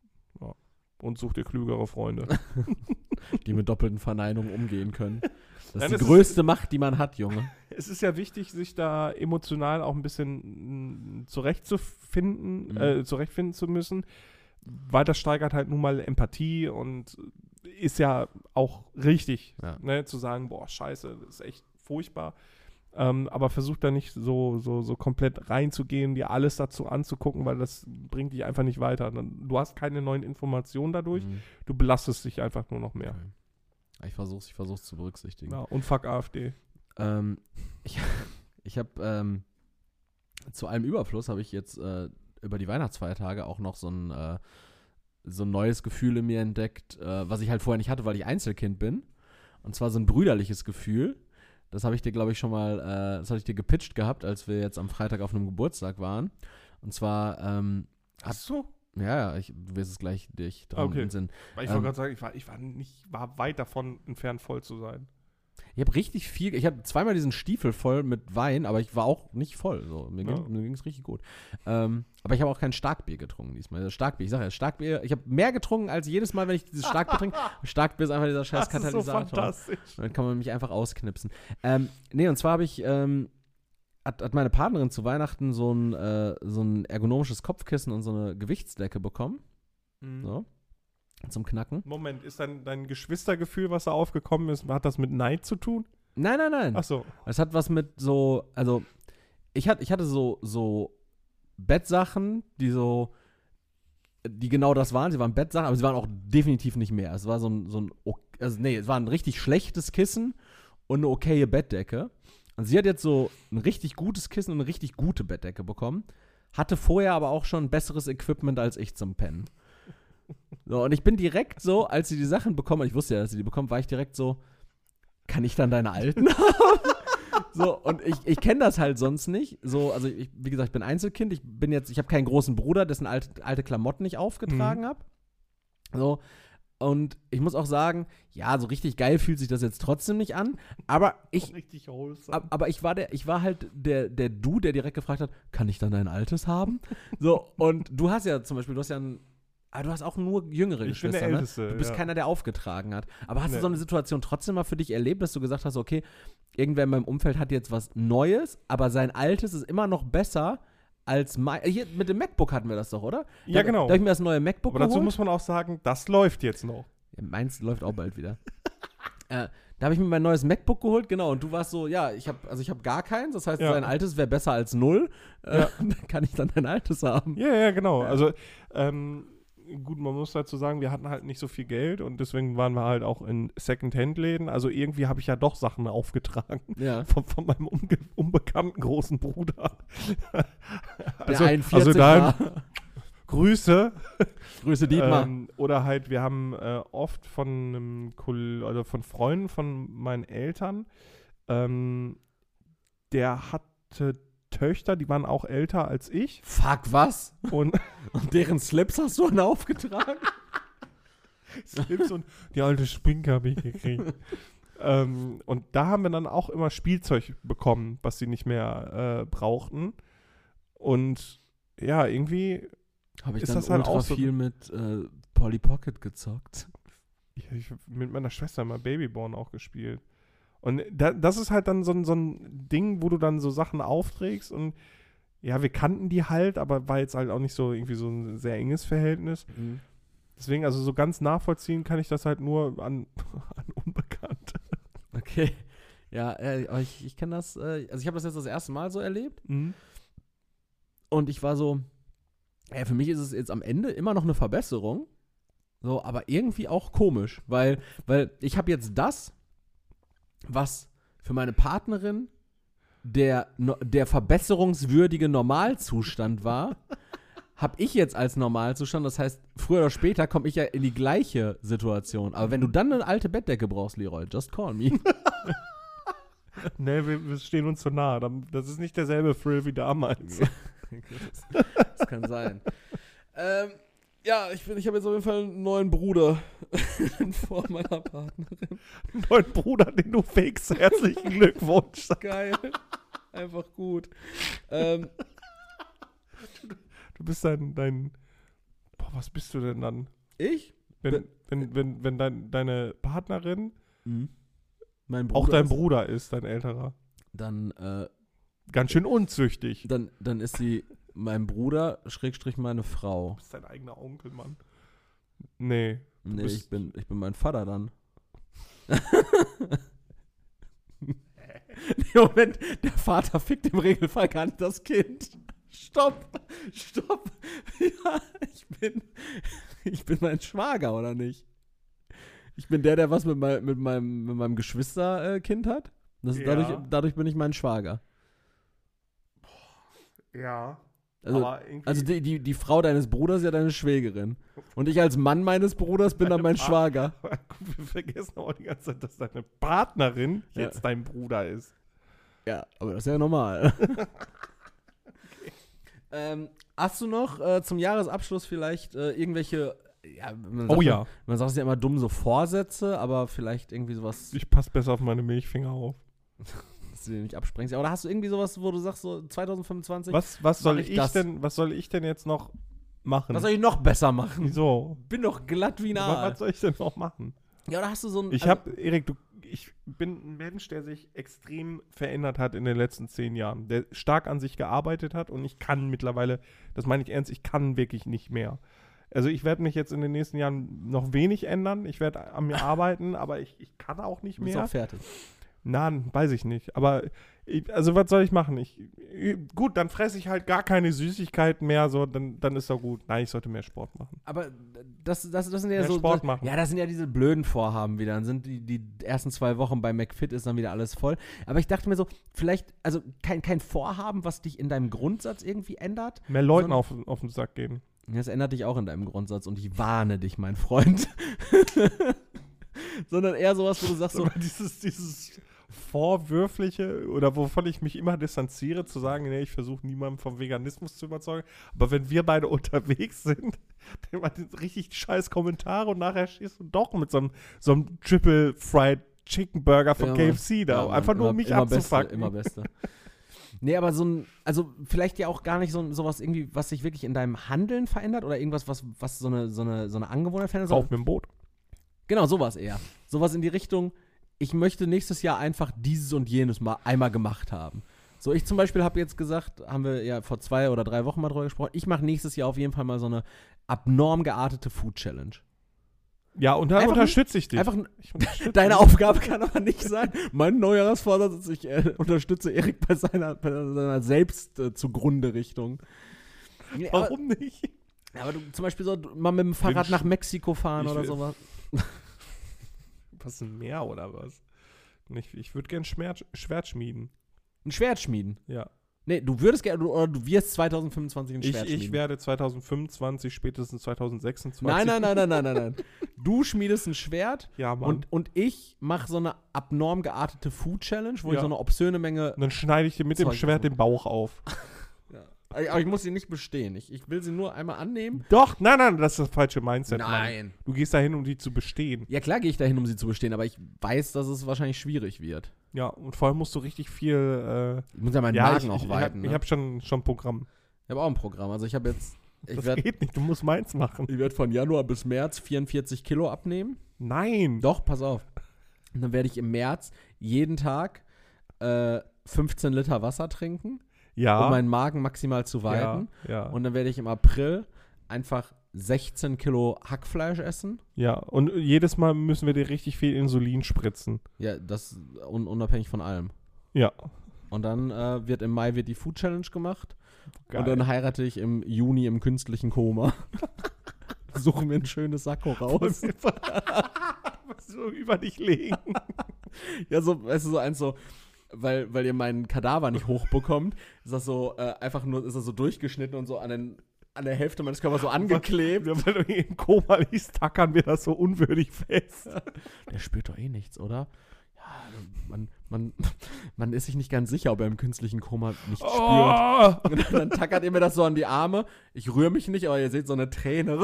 Und such dir klügere Freunde. Die mit doppelten Verneinungen umgehen können. Das Nein, ist das die ist- größte Macht, die man hat, Junge. Es ist ja wichtig, sich da emotional auch ein bisschen mm, zurechtzufinden, Mhm. äh, zurechtfinden zu müssen, weil das steigert halt nun mal Empathie und ist ja auch richtig, Ja. ne, zu sagen, boah, scheiße, das ist echt furchtbar. Ähm, aber versuch da nicht so, so, so komplett reinzugehen, dir alles dazu anzugucken, weil das bringt dich einfach nicht weiter. Dann- Du hast keine neuen Informationen dadurch, Mhm. du belastest dich einfach nur noch mehr. Okay. Ich versuch's, ich versuch's zu berücksichtigen. Ja, und fuck AfD. Ähm, ich ich habe ähm, zu allem Überfluss habe ich jetzt äh, über die Weihnachtsfeiertage auch noch so ein, äh, so ein neues Gefühl in mir entdeckt, äh, was ich halt vorher nicht hatte, weil ich Einzelkind bin. Und zwar so ein brüderliches Gefühl. Das habe ich dir, glaube ich, schon mal, äh, das hatte ich dir gepitcht gehabt, als wir jetzt am Freitag auf einem Geburtstag waren. Und zwar, ähm, Ach so. ja, ja, ich, du wirst es gleich dich dran Okay. Sinn. Weil ich Ähm, wollte gerade sagen, ich war, ich war nicht, war weit davon entfernt, voll zu sein. Ich habe richtig viel, ich habe zweimal diesen Stiefel voll mit Wein, aber ich war auch nicht voll. So. Mir Ja. ging es richtig gut. Ähm, aber ich habe auch kein Starkbier getrunken diesmal. Also Starkbier, ich sage ja, Starkbier, ich habe mehr getrunken als jedes Mal, wenn ich dieses Starkbier trinke. Starkbier ist einfach dieser scheiß Das ist so Katalysator. fantastisch. Dann kann man mich einfach ausknipsen. Ähm, nee, und zwar habe ich, ähm, hat, hat meine Partnerin zu Weihnachten so ein, äh, so ein ergonomisches Kopfkissen und so eine Gewichtsdecke bekommen. Mhm. So. Zum Knacken. Moment, ist dein, dein Geschwistergefühl, was da aufgekommen ist, hat das mit Neid zu tun? Nein, nein, nein. Ach so. Es hat was mit so, also ich, hat, ich hatte so, so Bettsachen, die so, die genau das waren. Sie waren Bettsachen, aber sie waren auch definitiv nicht mehr. Es war so ein, so ein also nee, es war ein richtig schlechtes Kissen und eine okaye Bettdecke. Und sie hat jetzt so ein richtig gutes Kissen und eine richtig gute Bettdecke bekommen. Hatte vorher aber auch schon besseres Equipment als ich zum Pennen. So, und ich bin direkt so, als sie die Sachen bekommen, ich wusste ja, dass sie die bekommen, war ich direkt so, kann ich dann deine alten haben? So, und ich, ich kenne das halt sonst nicht. So, also ich, wie gesagt, ich bin Einzelkind, ich bin jetzt, ich habe keinen großen Bruder, dessen alte, alte Klamotten ich aufgetragen Mhm. habe. So, und ich muss auch sagen, ja, so richtig geil fühlt sich das jetzt trotzdem nicht an, aber ich, Richtig wholesome. ab- aber ich war der, ich war halt der, der Du, der direkt gefragt hat, kann ich dann dein altes haben? So, und du hast ja zum Beispiel, du hast ja ein, aber du hast auch nur jüngere Ich bin Geschwister, der ne? Älteste, Du bist ja. keiner, der aufgetragen hat. Aber hast du Nee. so eine Situation trotzdem mal für dich erlebt, dass du gesagt hast, okay, irgendwer in meinem Umfeld hat jetzt was Neues, aber sein altes ist immer noch besser als mein. Hier, mit dem MacBook hatten wir das doch, oder? Ja, Da- genau. Da habe ich mir das neue MacBook Aber dazu geholt. muss man auch sagen, das läuft jetzt noch. Ja, meins läuft auch bald wieder. äh, da habe ich mir mein neues MacBook geholt, genau. Und du warst so, ja, ich habe, also ich habe gar keins. Das heißt, Ja. sein altes wäre besser als null. Äh, Ja. Kann ich dann dein altes haben? Ja, ja, genau. Ja. Also, ähm, gut, man muss dazu sagen, wir hatten halt nicht so viel Geld und deswegen waren wir halt auch in Second-Hand-Läden. Also irgendwie habe ich ja doch Sachen aufgetragen Ja. von, von meinem unge unbekannten großen Bruder. Der also, einundvierzig also da war. Grüße. Grüße Dietmar. Ähm, oder halt, wir haben äh, oft von einem Kol oder von Freunden von meinen Eltern, ähm, der hatte Töchter, die waren auch älter als ich. Fuck, was? Und Und deren Slips hast du dann aufgetragen? Slips und die alte Spinke habe ich gekriegt. ähm, und da haben wir dann auch immer Spielzeug bekommen, was sie nicht mehr äh, brauchten. Und ja, irgendwie, Habe ich Ist dann das halt ultra auch so- viel mit äh, Polly Pocket gezockt. ja, ich hab mit meiner Schwester mal Babyborn auch gespielt. Und da, das ist halt dann so ein, so ein Ding, wo du dann so Sachen aufträgst und ja, wir kannten die halt, aber war jetzt halt auch nicht so irgendwie so ein sehr enges Verhältnis. Deswegen, also so ganz nachvollziehen kann ich das halt nur an, an Unbekannte. Okay. Ja, äh, aber ich, ich kenne das, äh, also ich habe das jetzt das erste Mal so erlebt Mhm. und ich war so, ja, für mich ist es jetzt am Ende immer noch eine Verbesserung, so, aber irgendwie auch komisch, weil, weil ich habe jetzt das, was für meine Partnerin der, no- der verbesserungswürdige Normalzustand war, habe ich jetzt als Normalzustand. Das heißt, früher oder später komme ich ja in die gleiche Situation. Aber wenn du dann eine alte Bettdecke brauchst, Leroy, just call me. Nee, wir, wir stehen uns zu nah. Dann- Das ist nicht derselbe Thrill wie damals. das, das kann sein. Ähm, ja, ich, bin- ich habe jetzt auf jeden Fall einen neuen Bruder vor meiner Partnerin. Neuen Bruder, den du fakest. Herzlichen Glückwunsch. Geil. Einfach gut. Ähm, Du bist dein, dein boah, was bist du denn dann? ich? Wenn, wenn, wenn, wenn dein, deine Partnerin Mein auch dein ist- Bruder ist, dein älterer. Dann, äh, Ganz schön unzüchtig. dann, dann ist sie mein Bruder, Schrägstrich meine Frau. Du bist dein eigener Onkel, Mann. Nee. Nee, bist- ich bin, ich bin mein Vater dann. Nee, Moment, der Vater fickt im Regelfall gar nicht das Kind. Stopp, stopp. Ja, ich bin, ich bin mein Schwager, oder nicht? Ich bin der, der was mit, mein, mit meinem, mit meinem Geschwisterkind hat. Das ist Ja. dadurch, dadurch bin ich mein Schwager. Ja. Also, aber irgendwie. also die, die, die Frau deines Bruders ist ja deine Schwägerin. Und ich als Mann meines Bruders bin dann mein Deine Schwager. wir vergessen auch die ganze Zeit, dass deine Partnerin Ja. jetzt dein Bruder ist. Ja, aber das ist ja normal. ähm, hast du noch äh, zum Jahresabschluss vielleicht äh, irgendwelche ja, man Oh sagt, ja. Man sagt es ja immer dumm, so Vorsätze, aber vielleicht irgendwie sowas, Ich passe besser auf meine Milchfinger auf. dass du dir nicht absprengst. Oder hast du irgendwie sowas, wo du sagst, so zwanzig fünfundzwanzig, Was, was soll mach ich ich das? denn, was soll ich denn jetzt noch machen? was soll ich noch besser machen? Wieso? Bin doch glatt wie ein Aber Aal. was soll ich denn noch machen? Ja, oder hast du so ein... Ich also- habe, Erik, du, ich bin ein Mensch, der sich extrem verändert hat in den letzten zehn Jahren, der stark an sich gearbeitet hat und ich kann mittlerweile, das meine ich ernst, ich kann wirklich nicht mehr. Also ich werde mich jetzt in den nächsten Jahren noch wenig ändern, ich werde an mir arbeiten, aber ich, ich kann auch nicht Du bist mehr. auch fertig. Nein, weiß ich nicht. Aber ich, also was soll ich machen? Ich, ich, gut, dann fresse ich halt gar keine Süßigkeiten mehr, so, dann, dann ist doch gut. Nein, ich sollte mehr Sport machen. Aber das, das, das sind ja Mehr so... Sport das, machen. Ja, das sind ja diese blöden Vorhaben wieder. Dann sind die, die ersten zwei Wochen bei McFit ist dann wieder alles voll. Aber ich dachte mir so, vielleicht, also kein, kein Vorhaben, was dich in deinem Grundsatz irgendwie ändert. Mehr Leuten Sondern- auf, auf den Sack gehen. Das ändert dich auch in deinem Grundsatz und ich warne dich, mein Freund. Sondern eher sowas, wo du sagst so, Aber dieses, dieses Vorwürfliche oder wovon ich mich immer distanziere, zu sagen, nee, ich versuche niemanden vom Veganismus zu überzeugen. Aber wenn wir beide unterwegs sind, dann macht das richtig scheiß Kommentare und nachher schießt du doch mit so einem, so einem Triple Fried Chicken Burger von Ja, K F C da. ja, Mann, einfach nur um immer- mich immer abzufucken. Beste, immer Beste. Nee, aber so ein, also vielleicht ja auch gar nicht so sowas irgendwie, was sich wirklich in deinem Handeln verändert oder irgendwas, was, was so eine, so eine, so eine Angewohnheit verändert. Kauf mir ein Boot. Genau, sowas eher. Sowas in die Richtung, ich möchte nächstes Jahr einfach dieses und jenes mal einmal gemacht haben. So, ich zum Beispiel habe jetzt gesagt, haben wir ja vor zwei oder drei Wochen mal drüber gesprochen, ich mache nächstes Jahr auf jeden Fall mal so eine abnorm geartete Food-Challenge. Ja, und da Einfach unterstütze ich dich. Einfach, Ich unterstütze deine dich. Aufgabe kann aber nicht sein, mein Neujahrsvorsatz ist, ich äh, unterstütze Erik bei seiner, bei seiner selbst äh, zugrunde Richtung. Nee, aber, Warum nicht? aber du zum Beispiel so mal mit dem Fahrrad Sch- nach Mexiko fahren ich oder will- sowas. Was, ein Meer oder was? Ich, ich würde gern Schwert, Schwert schmieden. Ein Schwert schmieden. Ja. Nee, du würdest gerne, oder du wirst zwanzig fünfundzwanzig ein Ich, Schwert ich schmieden. werde zwanzig fünfundzwanzig, spätestens zwanzig sechsundzwanzig. Nein, nein, nein, nein, nein, nein, nein. Du schmiedest ein Schwert Ja, Mann. und, und ich mache so eine abnorm geartete Food-Challenge, wo ich Ja. so eine obszöne Menge. Und dann schneide ich dir mit dem Zeug Schwert davon. den Bauch auf. Aber ich muss sie nicht bestehen. Ich, ich will sie nur einmal annehmen. Doch, nein, nein, das ist das falsche Mindset. Mann. Du gehst dahin, um die zu bestehen. Ja, klar gehe ich dahin, um sie zu bestehen, aber ich weiß, dass es wahrscheinlich schwierig wird. Ja, und vor allem musst du richtig viel. Ich muss ja Äh, meinen ja, Magen ich, auch ich, weiten. Ich ne? habe hab schon, schon ein Programm. Ich habe auch ein Programm. Also ich habe jetzt. Ich Das werde geht nicht, du musst meins machen. werd von Januar bis März vierundvierzig Kilo abnehmen. Nein. Doch, pass auf. Und dann werde ich im März jeden Tag äh, fünfzehn Liter Wasser trinken, Ja. um meinen Magen maximal zu weiten. Ja, ja. Und dann werde ich im April einfach sechzehn Kilo Hackfleisch essen. ja, und jedes Mal müssen wir dir richtig viel Insulin spritzen. Ja, das un unabhängig von allem. Ja. Und dann äh, wird im Mai wird die Food Challenge gemacht. Geil. Und dann heirate ich im Juni im künstlichen Koma. Suche mir ein schönes Sakko raus. so über dich legen. Ja, so, weißt du, so eins so, weil, weil ihr meinen Kadaver nicht hochbekommt, ist das so, äh, einfach nur, ist das so durchgeschnitten und so an, den, an der Hälfte meines Körpers so angeklebt. Ja, weil du im Koma liegst, tackern wir das so unwürdig fest. Der spürt doch eh nichts, oder? Ja, man, man, man ist sich nicht ganz sicher, ob er im künstlichen Koma nichts spürt. Oh! Und dann, dann tackert ihr mir das so an die Arme. Ich rühre mich nicht, aber ihr seht so eine Träne.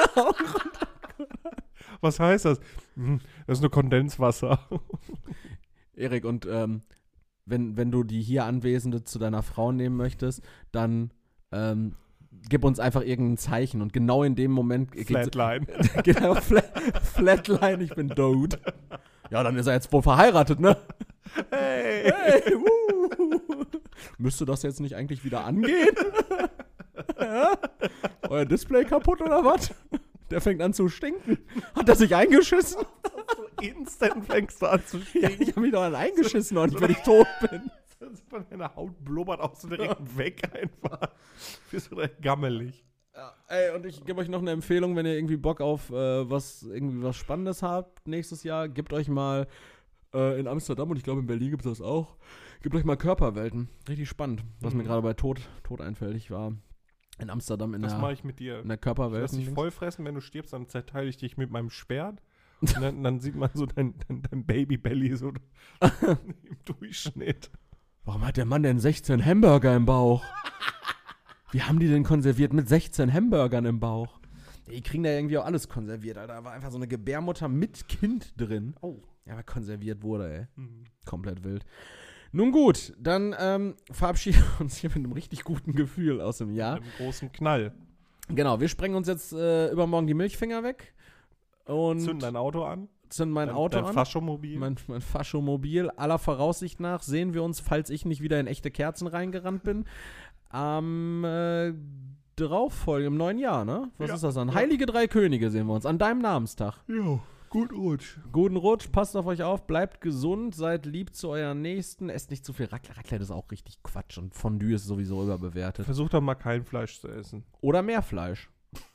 Was heißt das? Hm, das ist nur Kondenswasser. Erik, und ähm, wenn, wenn du die hier Anwesende zu deiner Frau nehmen möchtest, dann ähm, gib uns einfach irgendein Zeichen. Und genau in dem Moment geht Flatline. genau, Flat, Flatline, ich bin tot. Ja, dann ist er jetzt wohl verheiratet, ne? Hey! Hey, wuh. Müsste das jetzt nicht eigentlich wieder angehen? Ja? Euer Display kaputt oder was? Der fängt an zu stinken. Hat er sich eingeschissen? Instant fängst du an zu Ja, stehen. ich habe mich doch an eingeschissen und wenn ich tot bin. Deine Haut blubbert auch so direkt weg einfach. Bist du direkt gammelig. Ja, ey, und ich gebe euch noch eine Empfehlung, wenn ihr irgendwie Bock auf äh, was irgendwie was Spannendes habt nächstes Jahr, gebt euch mal äh, in Amsterdam und ich glaube in Berlin gibt es das auch, gebt euch mal Körperwelten. Richtig spannend, was Mhm. mir gerade bei Tod, Tod einfällt. Ich war in Amsterdam in Das der, mache ich mit dir. in der Ich lass Körperwelten. dich vollfressen, wenn du stirbst, dann zerteile ich dich mit meinem Schwert. Und dann, dann sieht man so dein, dein, dein Babybelly so im Durchschnitt. Warum hat der Mann denn sechzehn Hamburger im Bauch? Wie haben die denn konserviert mit sechzehn Hamburgern im Bauch? Die kriegen da irgendwie auch alles konserviert, Alter. Da war einfach so eine Gebärmutter mit Kind drin. Oh. Ja, aber konserviert wurde, ey. Mhm. Komplett wild. Nun gut, dann ähm, verabschieden wir uns hier mit einem richtig guten Gefühl aus dem Jahr. Mit einem großen Knall. Genau, wir sprengen uns jetzt äh, übermorgen die Milchfinger weg und Zünden dein Auto an. zünden mein dein, Auto dein an. Faschomobil. Mein, mein Faschomobil. Aller Voraussicht nach sehen wir uns, falls ich nicht wieder in echte Kerzen reingerannt bin, am äh, darauffolgenden, im neuen Jahr, ne? Was Ja. ist das dann? Ja. Heilige Drei Könige sehen wir uns, an deinem Namenstag. Ja, gut Rutsch. Guten Rutsch, passt auf euch auf, bleibt gesund, seid lieb zu euren Nächsten, esst nicht zu viel Raclette. Raclette ist auch richtig Quatsch und Fondue ist sowieso überbewertet. Versuch doch mal kein Fleisch zu essen. Oder mehr Fleisch.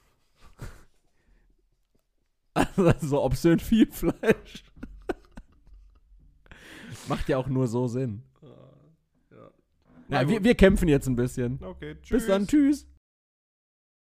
Also so obszön viel Fleisch. Macht ja auch nur so Sinn. Ja. Ja, wir, wir kämpfen jetzt ein bisschen. Okay, tschüss. Bis dann, tschüss.